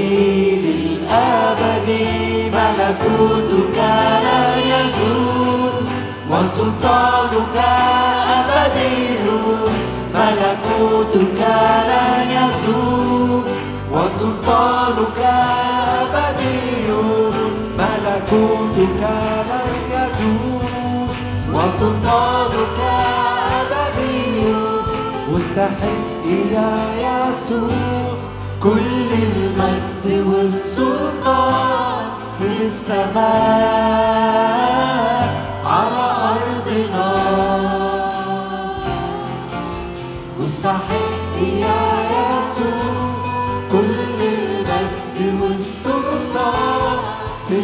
للأبد. ملكوتك لن يزول وسلطانك أبدي ملكوتك لن يزول وسلطانك أبدي ملكوتك لن يزول وسلطانك أبدي مستحق يا يسوع كل المجد والسلطان في السماء على أرضنا مستحق يا يسوع كل المجد والسلطان في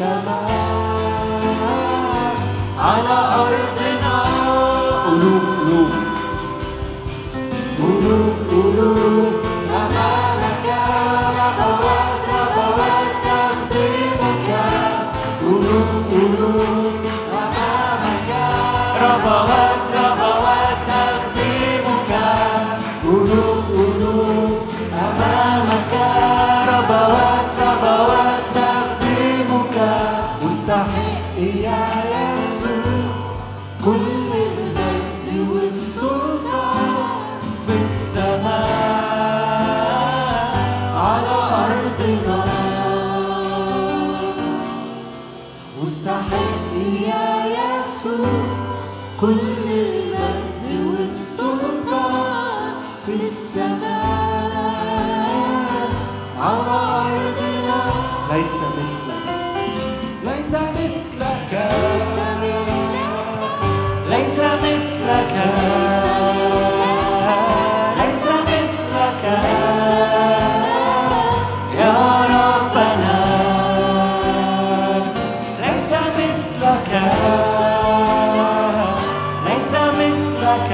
السماء على أرضنا ألوف ألوف ألوف ألوف أمامك ربوات ربوات تقديمك ألوف ألوف أمامك ربوات ربوات تقديمك ألوف ألوف أمامك ربوات ربوات تقديمك مستحق يا يسوع كل المجد والسلطان في السماء على أرضنا مستحق يا يسوع كل المجد والسلطان في السماء على أرضنا ليس مثلك ليس مثلك ليس مثلك ليس مثلك يا ربنا ليس مثلك ليس مثلك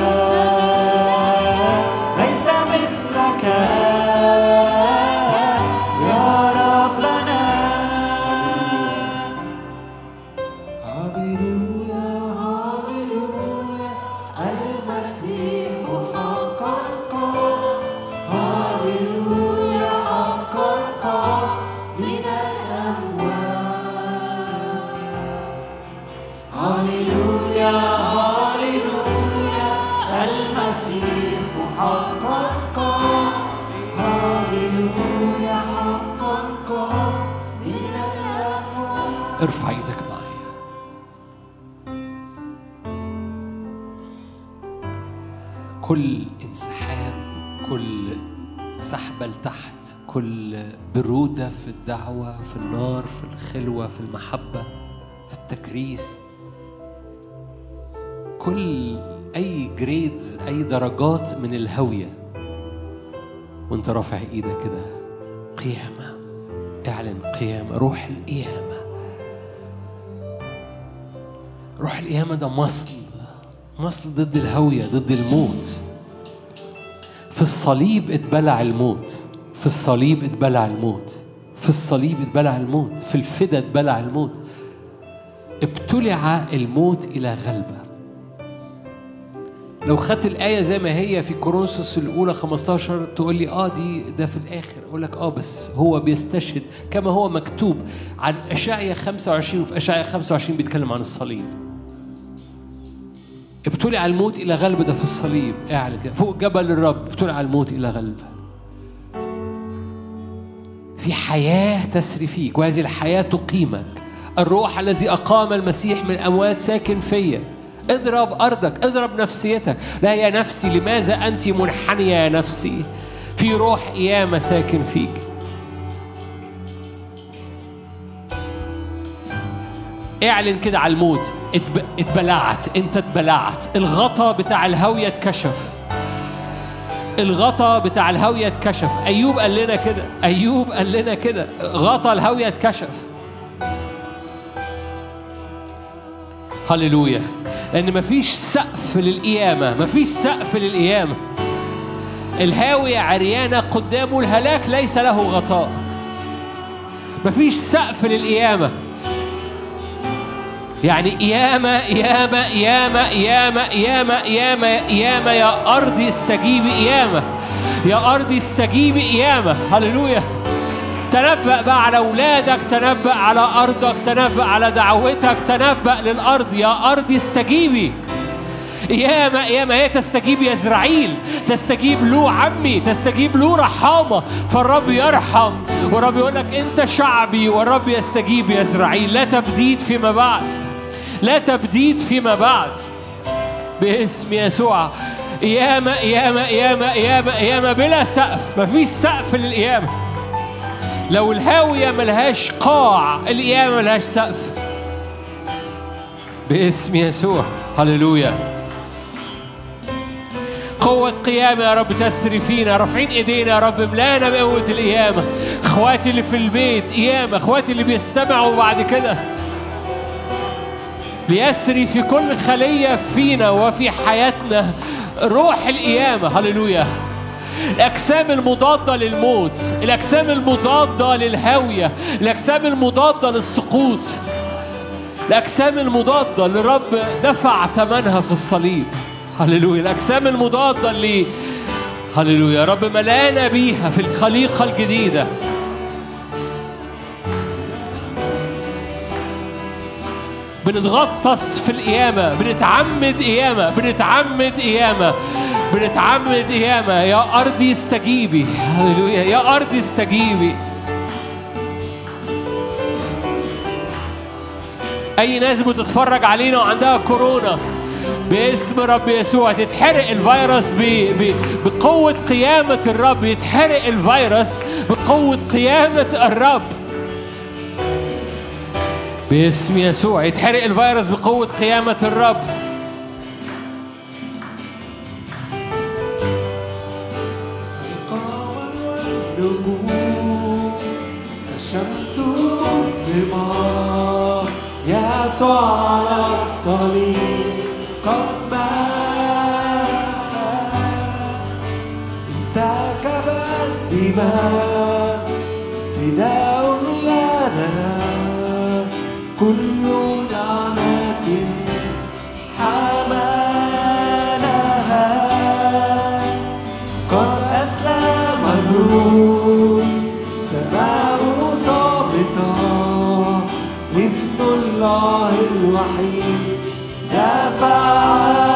ليس مثلك يا ربنا هاليلويا هاليلويا المسيح حقا هاليلويا حقا من الأموات هاليلويا هاليلويا المسيح حقا هاليلويا حقا من الأموات ارفع ايدك معايا. كل انسحاب، كل سحبة لتحت، كل برودة في الدعوة، في النار، في الخلوة، في المحبة، في التكريس، كل أي جريدز، أي درجات من الهوية، وانت رافع ايدك كده، قيامة، اعلن قيامة، روح القيامة. روح القيامة ده مصل ضد الهوية، ضد الموت. في الصليب اتبلع الموت، في الصليب اتبلع الموت، في الصليب اتبلع الموت، في الفدا اتبلع الموت. ابتلع الموت إلى غلبة. لو خدت الآية زي ما هي في كورنثوس الأولى 15 تقول لي دي ده في الآخر، أقول لك بس هو بيستشهد كما هو مكتوب عن أشعيا 25، وفي أشعيا 25 بيتكلم عن الصليب. ابتلع الموت إلى غلبة، ده في الصليب. اعلن كده فوق جبل الرب، ابتلع الموت إلى غلبة. في حياة تسري فيك، وهذه الحياة تقيمك. الروح الذي أقام المسيح من الأموات ساكن فيا. اضرب أرضك، اضرب نفسيتك. لا يا نفسي لماذا أنت منحنية يا نفسي؟ في روح قيامة ساكن فيك. اعلن كده على الموت، اتبلعت، انت اتبلعت. الغطا بتاع الهوية اتكشف، الغطا بتاع الهوية اتكشف. أيوب قال لنا كده، أيوب قال لنا كده، غطا الهوية اتكشف. هللويا. لأن مفيش سقف للقيامة، مفيش سقف للقيامة. الهاوية عريانة قدامه الهلاك، ليس له غطاء. مفيش سقف للقيامة. يعني قيامة قيامة قيامة قيامة قيامة قيامة قيامة. يا أرض استجيبي قيامة، يا أرض استجيبي قيامة. هللويا. تنبأ بقى على أولادك، تنبأ على أرضك، تنبأ على دعوتك، تنبأ للأرض. يا أرض استجيبي. ياما هي تستجيب يزرعيل، تستجيب له عمي، تستجيب له رحامة، فالرب يرحم. والرب يقول لك أنت شعبي، والرب يستجيب يزرعيل. لا تبديد فيما بعد، لا تبديد فيما بعد باسم يسوع. قيامة قيامة قيامة قيامة قيامة بلا سقف. مفيش سقف للقيامة. لو الهاوية ملهاش قاع، القيامة ملهاش سقف باسم يسوع. هللويا. قوة قيامة يا رب تسري فينا. رافعين ايدينا يا رب، ملانا بقوة القيامة. اخواتي اللي في البيت قيامة، اخواتي اللي بيستمعوا بعد كده ليسري في كل خلية فينا وفي حياتنا روح القيامة. هللويا. الأجسام المضادة للموت، الأجسام المضادة للهاوية، الأجسام المضادة للسقوط، الأجسام المضادة اللي رب دفع ثمنها في الصليب. هللويا. الأجسام المضادة اللي هللويا رب ملانا بيها في الخليقة الجديدة. بنتغطس في القيامة، بنتعمد قيامة، بنتعمد قيامة، بنتعمد قيامة. يا أرضي استجيبي. هللويا. يا أرضي استجيبي. أي ناس بتتفرج علينا وعندها كورونا باسم رب يسوع تتحرق الفيروس بقوة قيامة الرب. يتحرق الفيروس بقوة قيامة الرب باسم يسوع. يتحرق الفيروس بقوة قيامة الرب. الشمس مظلمة، يسوع على الصليب قد مات، انسكب الدماء فداء لنا، كل نعمة حملها، قد أسلم الروح سماه صابتا، ابن الله الوحيد دفع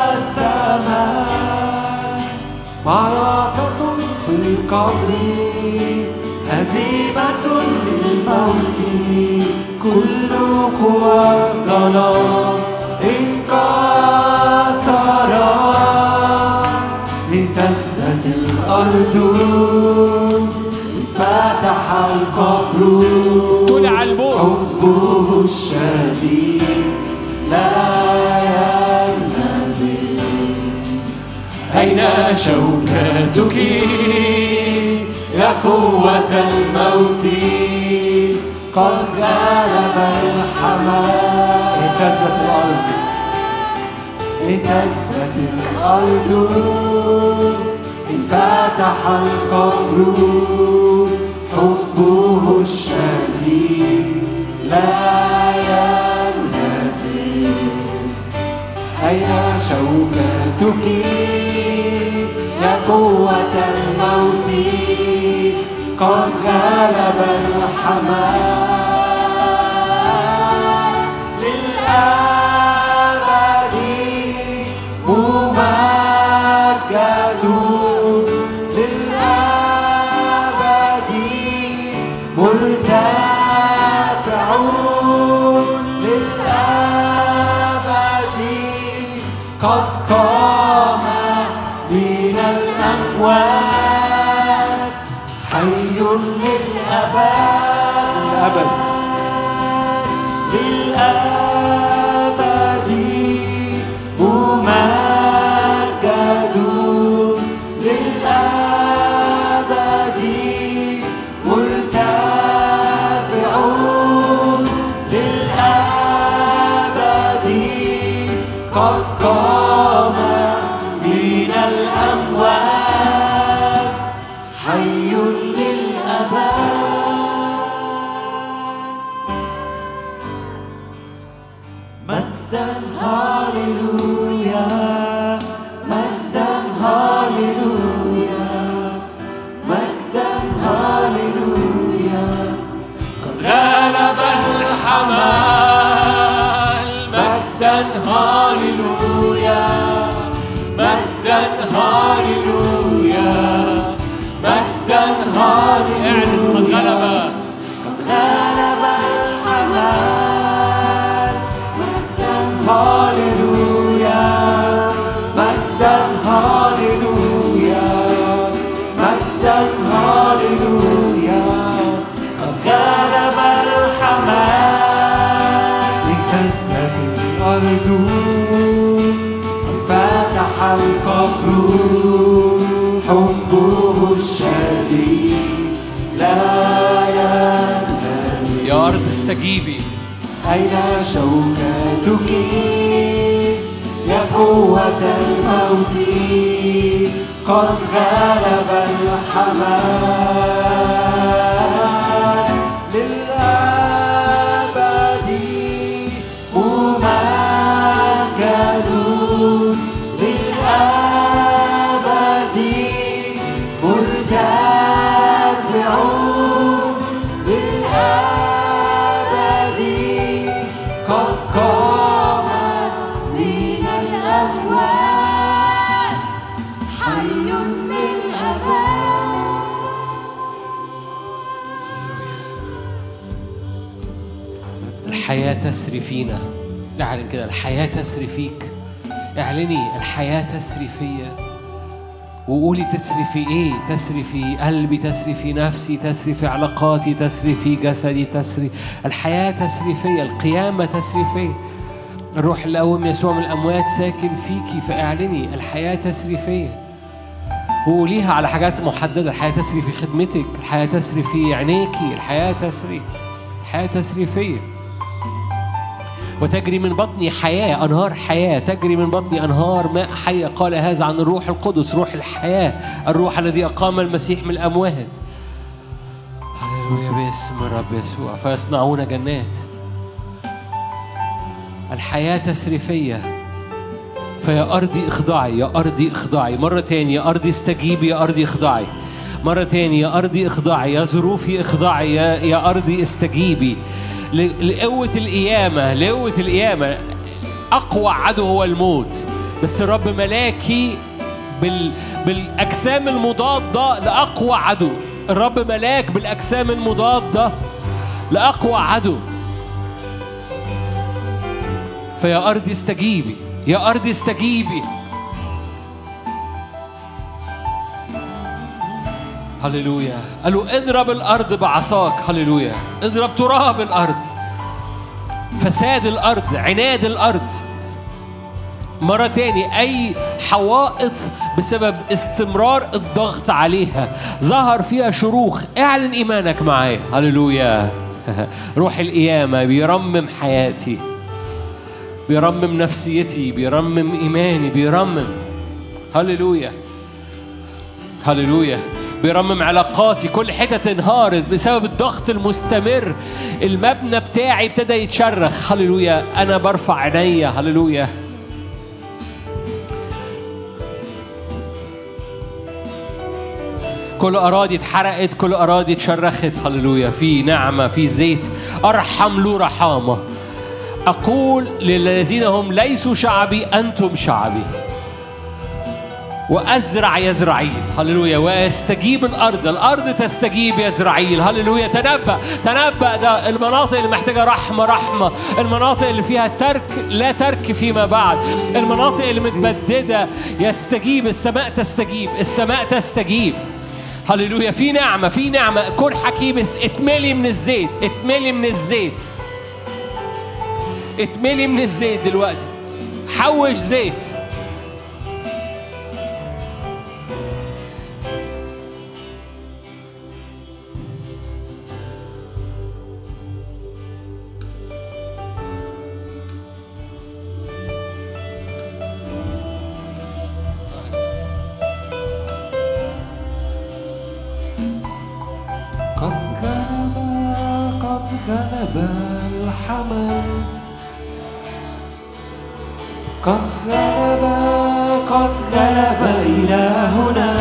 السماء. معركة في القبر، هزيمة للموت، كل قوى الظلام انكسرت، اهتزت الأرض، فتح القبر، طلع الموت، حبه الشديد لا ينهزم. أين شوكتك يا قوة الموت؟ قد غلب الحمام. اهتزت الأرض، اهتزت الأرض، انفتح القبر، حبه الشديد لا ينهزم. أين شوكتك يا قوة الموت؟ قد غلب الحمام. للأبد ممجد، للأبد مرتفع، للأبد قد قام من الأموات، حي للأبد، للأبد ممجد، للأبد مرتفع، للأبد قد قام من الأموات، حي للأبد. مجدا هاليلويا، مجدا هاليلويا، مجدا هاليلويا، اعلن قد غلب الحمام. مجدا هاليلويا مجدا هاليلويا مجدا هاليلويا قد غلب الحمام. لتذهب الأرض انفتح القبر حبه الشديد لا ينتهي. يا أرض استجيبي. أين شوكتك يا قوة الموت قد غلب الحمام. للأبد ممجد للأبد مرتفع للأبد قد قامت من الأموات حي للأبد. الحياة تسري فينا. اعلن كده الحياة تسري فيك. اعلني الحياة تسري فيا. وقولي تسري في ايه؟ تسري في قلبي، تسري في نفسي، تسري في علاقاتي، تسري في جسدي، تسري. الحياة تسري فيا، القيامة تسري فيا. الروح اللي قوم يسوع من الأموات ساكن فيكي، فاعلني الحياة تسري فيا. وقوليها على حاجات محددة. الحياة تسري في خدمتك، الحياة تسري في عينيكي، الحياة تسري، الحياة تسري فيا. وتجري من بطني حياة، أنهار حياة تجري من بطني، أنهار ماء حية. قال هذا عن الروح القدس، روح الحياة، الروح الذي أقام المسيح من الأموات. هللويا باسم الرب يسوع. فيصنعون جنات. الحياة تسري فيا. فيا أرضي اخضعي، يا أرضي اخضعي. مرة تاني، يا أرضي استجيبي، يا أرضي اخضعي. مرة تاني، يا أرضي اخضعي، يا ظروفي اخضعي، يا أرضي استجيبي. لقوة القيامة، لقوة القيامة. أقوى عدو هو الموت، بس الرب ملاكي بالأجسام المضادة لأقوى عدو. الرب ملاك بالأجسام المضادة لأقوى عدو. فيا أرضي استجيبي، يا أرضي استجيبي. هللويا. قالوا اضرب الأرض بعصاك. هللويا. اضرب تراب الأرض، فساد الأرض، عناد الأرض. مرة تاني، أي حوائط بسبب استمرار الضغط عليها ظهر فيها شروخ، اعلن إيمانك معايا. هللويا. روح القيامة بيرمم حياتي، بيرمم نفسيتي، بيرمم إيماني، بيرمم. هللويا هللويا. بيرمم علاقاتي. كل حتة انهارت بسبب الضغط المستمر. المبنى بتاعي ابتدى يتشرخ. هللويا. أنا برفع عيني. هللويا. كل أراضي اتحرقت، كل أراضي اتشرخت. هللويا. في نعمة، في زيت. أرحم له رحامة. أقول للذين هم ليسوا شعبي أنتم شعبي، وأزرع يزرعيل. هللويا. ويستجيب الأرض، الأرض تستجيب يزرعيل. هللويا. تنبأ ده المناطق اللي محتاجة رحمة، المناطق اللي فيها ترك لا ترك فيما بعد، المناطق اللي متبددة يستجيب. السماء تستجيب، السماء تستجيب. هللويا. في نعمة. كن حكيم. اتملي من الزيت، اتملي من الزيت، اتملي من الزيت دلوقتي. حوش زيت. قد غلب الحمل. قد غلب إلهنا.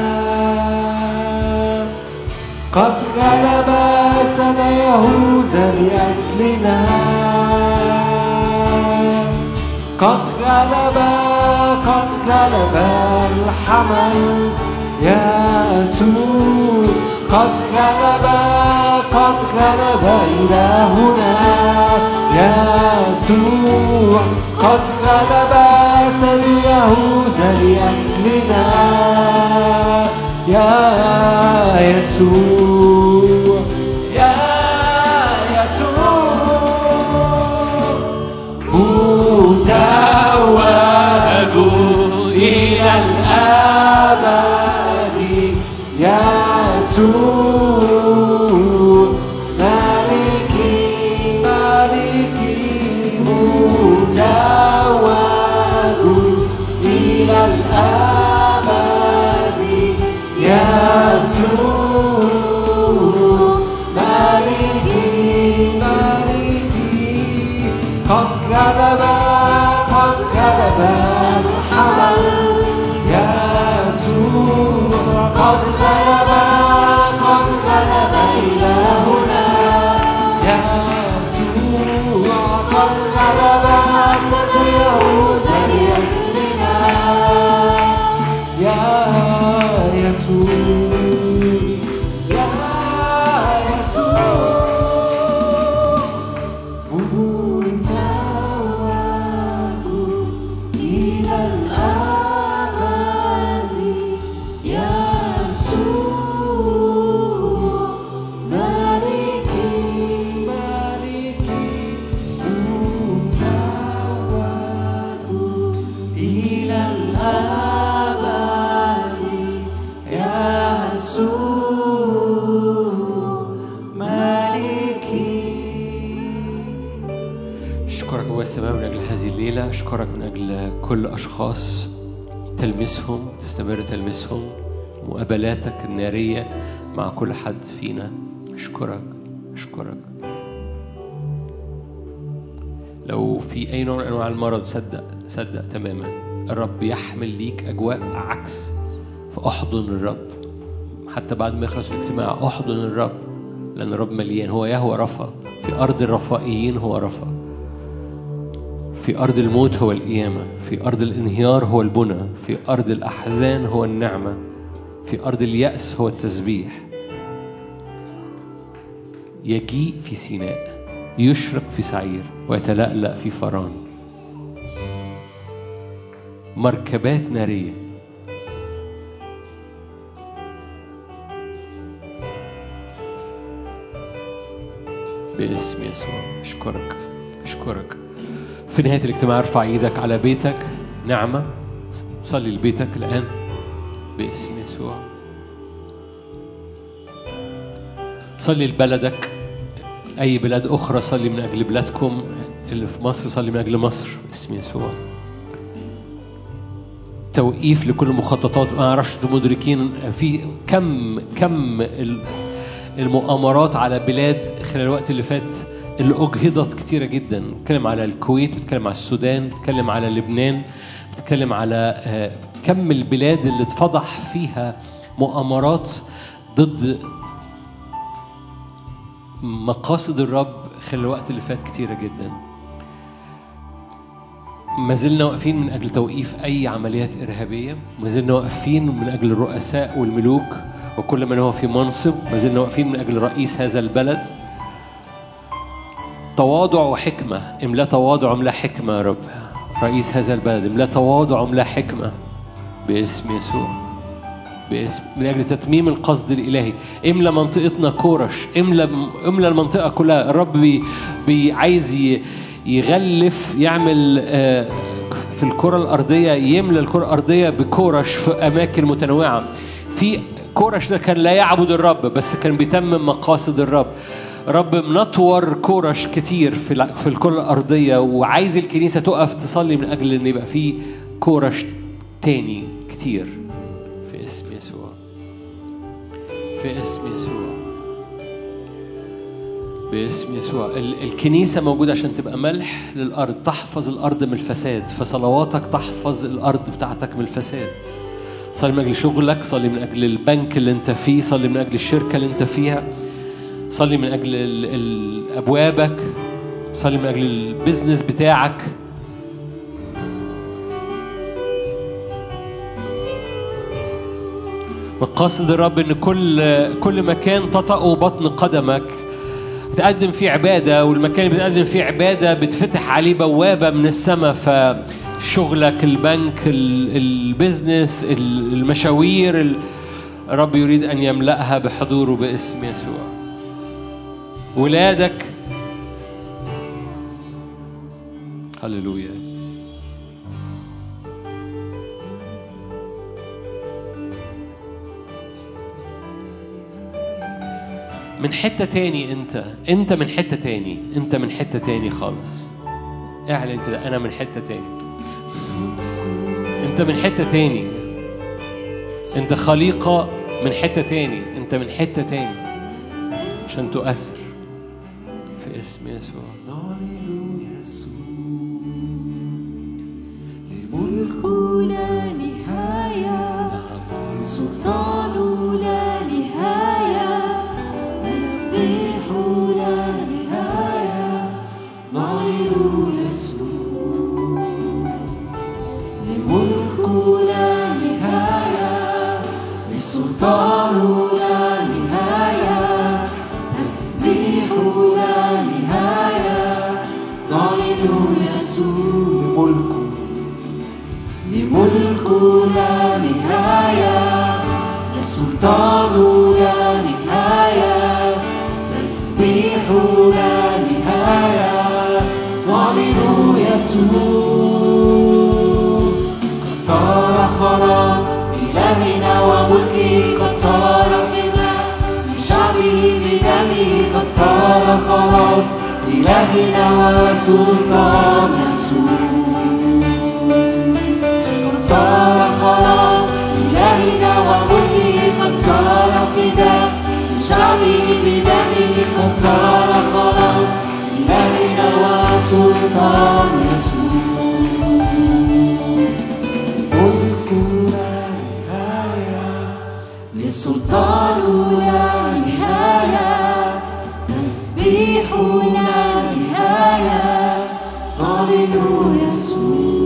قد غلب سد يهوذا لأجلنا. قد غلب الحمل يا يسوع. قد غلب إلهنا يسوع قد غلب أسد يهوذا لأجلنا يا يسوع يا يسوع متوج إلى الأبد يسوع مالكي متوج إلى الأبد يسوع مالكي قد غلب الحمل يسوع قد غلب إلهنا يسوع قد غلب أسد يهوذا لأجلنا يا يسوع يا يسوع متوج إلى الأبد يسوع مالكي متوج إلى الأبد يسوع مالكي. أشكرك أبويا السماوي من أجل هذه الليلة. أشكرك من أجل كل أشخاص تلمسهم، تستمر تلمسهم، مقابلاتك النارية مع كل حد فينا. أشكرك. لو في أي نوع من أنواع المرض صدق تماما الرب يحمل ليك أجواء عكس، فأحضن الرب حتى بعد ما يخلص الاجتماع. أحضن الرب لأن الرب مليان. هو يهوى رفا، في أرض الرفائيين هو رفا، في أرض الموت هو القيامة، في أرض الانهيار هو البنى، في أرض الأحزان هو النعمة، في أرض اليأس هو التسبيح. يجيء في سيناء، يشرق في سعير، ويتلألأ في فران. مركبات نارية. باسم يسوع. أشكرك. في نهاية الاجتماع ارفع ايدك على بيتك. نعمة صلي لبيتك الآن باسم يسوع. صلي لبلدك، أي بلاد أخرى صلي من أجل بلادكم. اللي في مصر صلي من أجل مصر باسم يسوع. توقيف لكل مخططات. ما أعرفش أنتم مدركين في كم المؤامرات على بلاد خلال الوقت اللي فات اللي أجهضت كتيرة جدا. بتكلم على الكويت، بتكلم على السودان، بتكلم على لبنان، بتكلم على كم البلاد اللي اتفضح فيها مؤامرات ضد مقاصد الرب خلال الوقت اللي فات كتيرة جدا. ما زلنا واقفين من أجل توقيف أي عمليات إرهابية. ما زلنا واقفين من أجل الرؤساء والملوك وكل من هو في منصب. ما زلنا واقفين من أجل رئيس هذا البلد. تواضع وحكمة. املا تواضع، املا حكمة يا رب. رئيس هذا البلد املا تواضع، املا حكمة باسم يسوع. من أجل تتميم القصد الإلهي. املا منطقتنا كورش، املا المنطقة كلها. الرب عايز يغلف، يعمل في الكرة الأرضية، يملى الكرة الأرضية بكورش في أماكن متنوعة. في كورش ده كان لا يعبد الرب بس كان بيتمم مقاصد الرب. رب منطور كورش كتير في الكرة الأرضية، وعايز الكنيسة تقف تصلي من أجل أن يبقى في كورش تاني كتير في اسم يسوع. باسم يسوع. الكنيسة موجودة عشان تبقى ملح للأرض، تحفظ الأرض من الفساد. فصلواتك تحفظ الأرض بتاعتك من الفساد. صلي من أجل شغلك، صلي من أجل البنك اللي انت فيه، صلي من أجل الشركة اللي انت فيها، صلي من أجل أبوابك، صلي من أجل البزنس بتاعك. مقاصد الرب إن كل مكان تطأ بطن قدمك بتقدم فيه عبادة، والمكان اللي بتقدم فيه عبادة بتفتح عليه بوابة من السماء. فشغلك، البنك، البزنس، المشاوير، الرب يريد أن يملأها بحضوره باسم يسوع. ولادك، هللويا. من حتة تاني، انت من حتة تاني، انت من حتة تاني خالص. اعلن كده، انا من حتة تاني. انت من حتة تاني، انت خليقة من حتة تاني، انت من حتة تاني عشان تؤثر في اسم يسوع. الملك لا نهاية، سلطان لا نهاية، تسبيح لا نهاية، نعلن يسوع. الملك لا نهاية، سلطان لا نهاية، تسبيح لا نهاية، نعلن يسوع. لملك لا نهاية، لسلطان لا نهاية، تسبيح لا نهاية، نعلن يسوع. قد صار خلاص إلهنا وملكه، قد صار فداء لشعبه بدمه، قد صار خلاص إلهنا وسلطان يسوع. صار خلاص إلهنا وملكه، قد صار فداء لشعبه بدمه، قد صار خلاص إلهنا وسلطان يسوع. ملك لا نهاية، لسلطان لا نهاية، تسبيح لا نهاية، نعلن يسوع.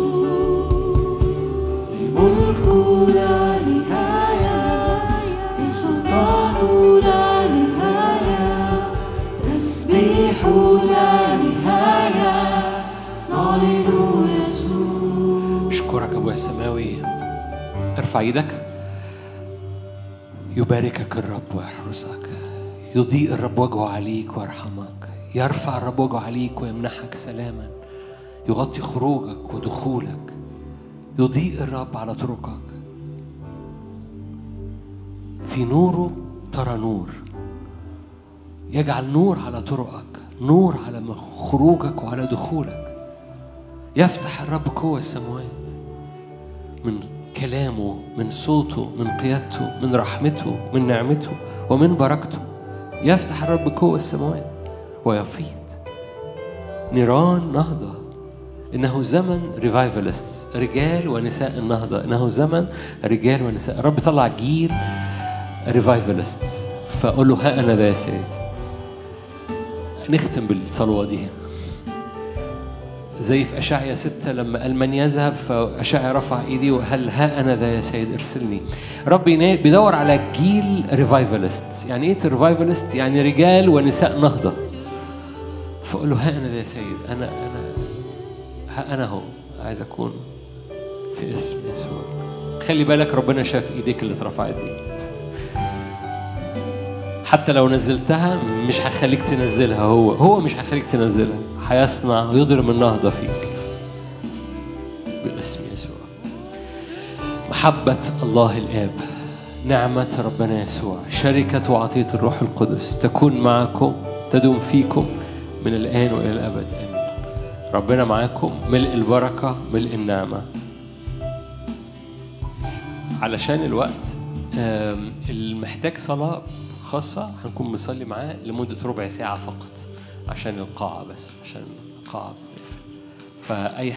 ملك لا نهاية، لسلطان لا نهاية، تسبيح لا نهاية، نعلن يسوع. أشكرك أبويا السماوي. ارفع ايدك. يباركك الرب ويحرسك، يضيء الرب وجهه عليك ويرحمك، يرفع الرب وجهه عليك ويمنحك سلاما، يغطي خروجك ودخولك، يضيء الرب على طرقك. في نوره ترى نور، يجعل نور على طرقك، نور على خروجك وعلى دخولك. يفتح الرب قوة السماوات من كلامه، من صوته، من قيادته، من رحمته، من نعمته ومن بركته. يفتح الرب قوة السماوات ويفيض نيران نهضة. إنه زمن ريفايفالست، رجال ونساء النهضة. إنه زمن رجال ونساء. الرب طلع جيل ريفايفالست. فأقول له ها أنا ذا يا سيد. نختم بالصلوة دي زي في أشعيا 6 لما قال من يذهب، فأشعيا رفع إيدي وقال ها أنا ذا يا سيد ارسلني. ربي بيدور على جيل ريفايفالست. يعني إيه ريفايفالست؟ يعني رجال ونساء نهضة. فأقول له ها أنا ذا يا سيد، أنا هو عايز أكون في اسم يسوع. خلي بالك ربنا شاف إيديك اللي اترفعت دي، حتى لو نزلتها مش هخليك تنزلها، هو مش هخليك تنزلها، هيصنع ويضرب النهضة فيك باسم يسوع. محبة الله الآب، نعمة ربنا يسوع، شركة وعطية الروح القدس تكون معكم، تدوم فيكم من الآن وإلى الأبد. آمين. ربنا معاكم، ملء البركة، ملء النعمة. علشان الوقت المحتاج صلاة خاصة هنكون بنصلي معاه لمدة ربع ساعة فقط عشان القاعة، بس عشان القاعة. فأي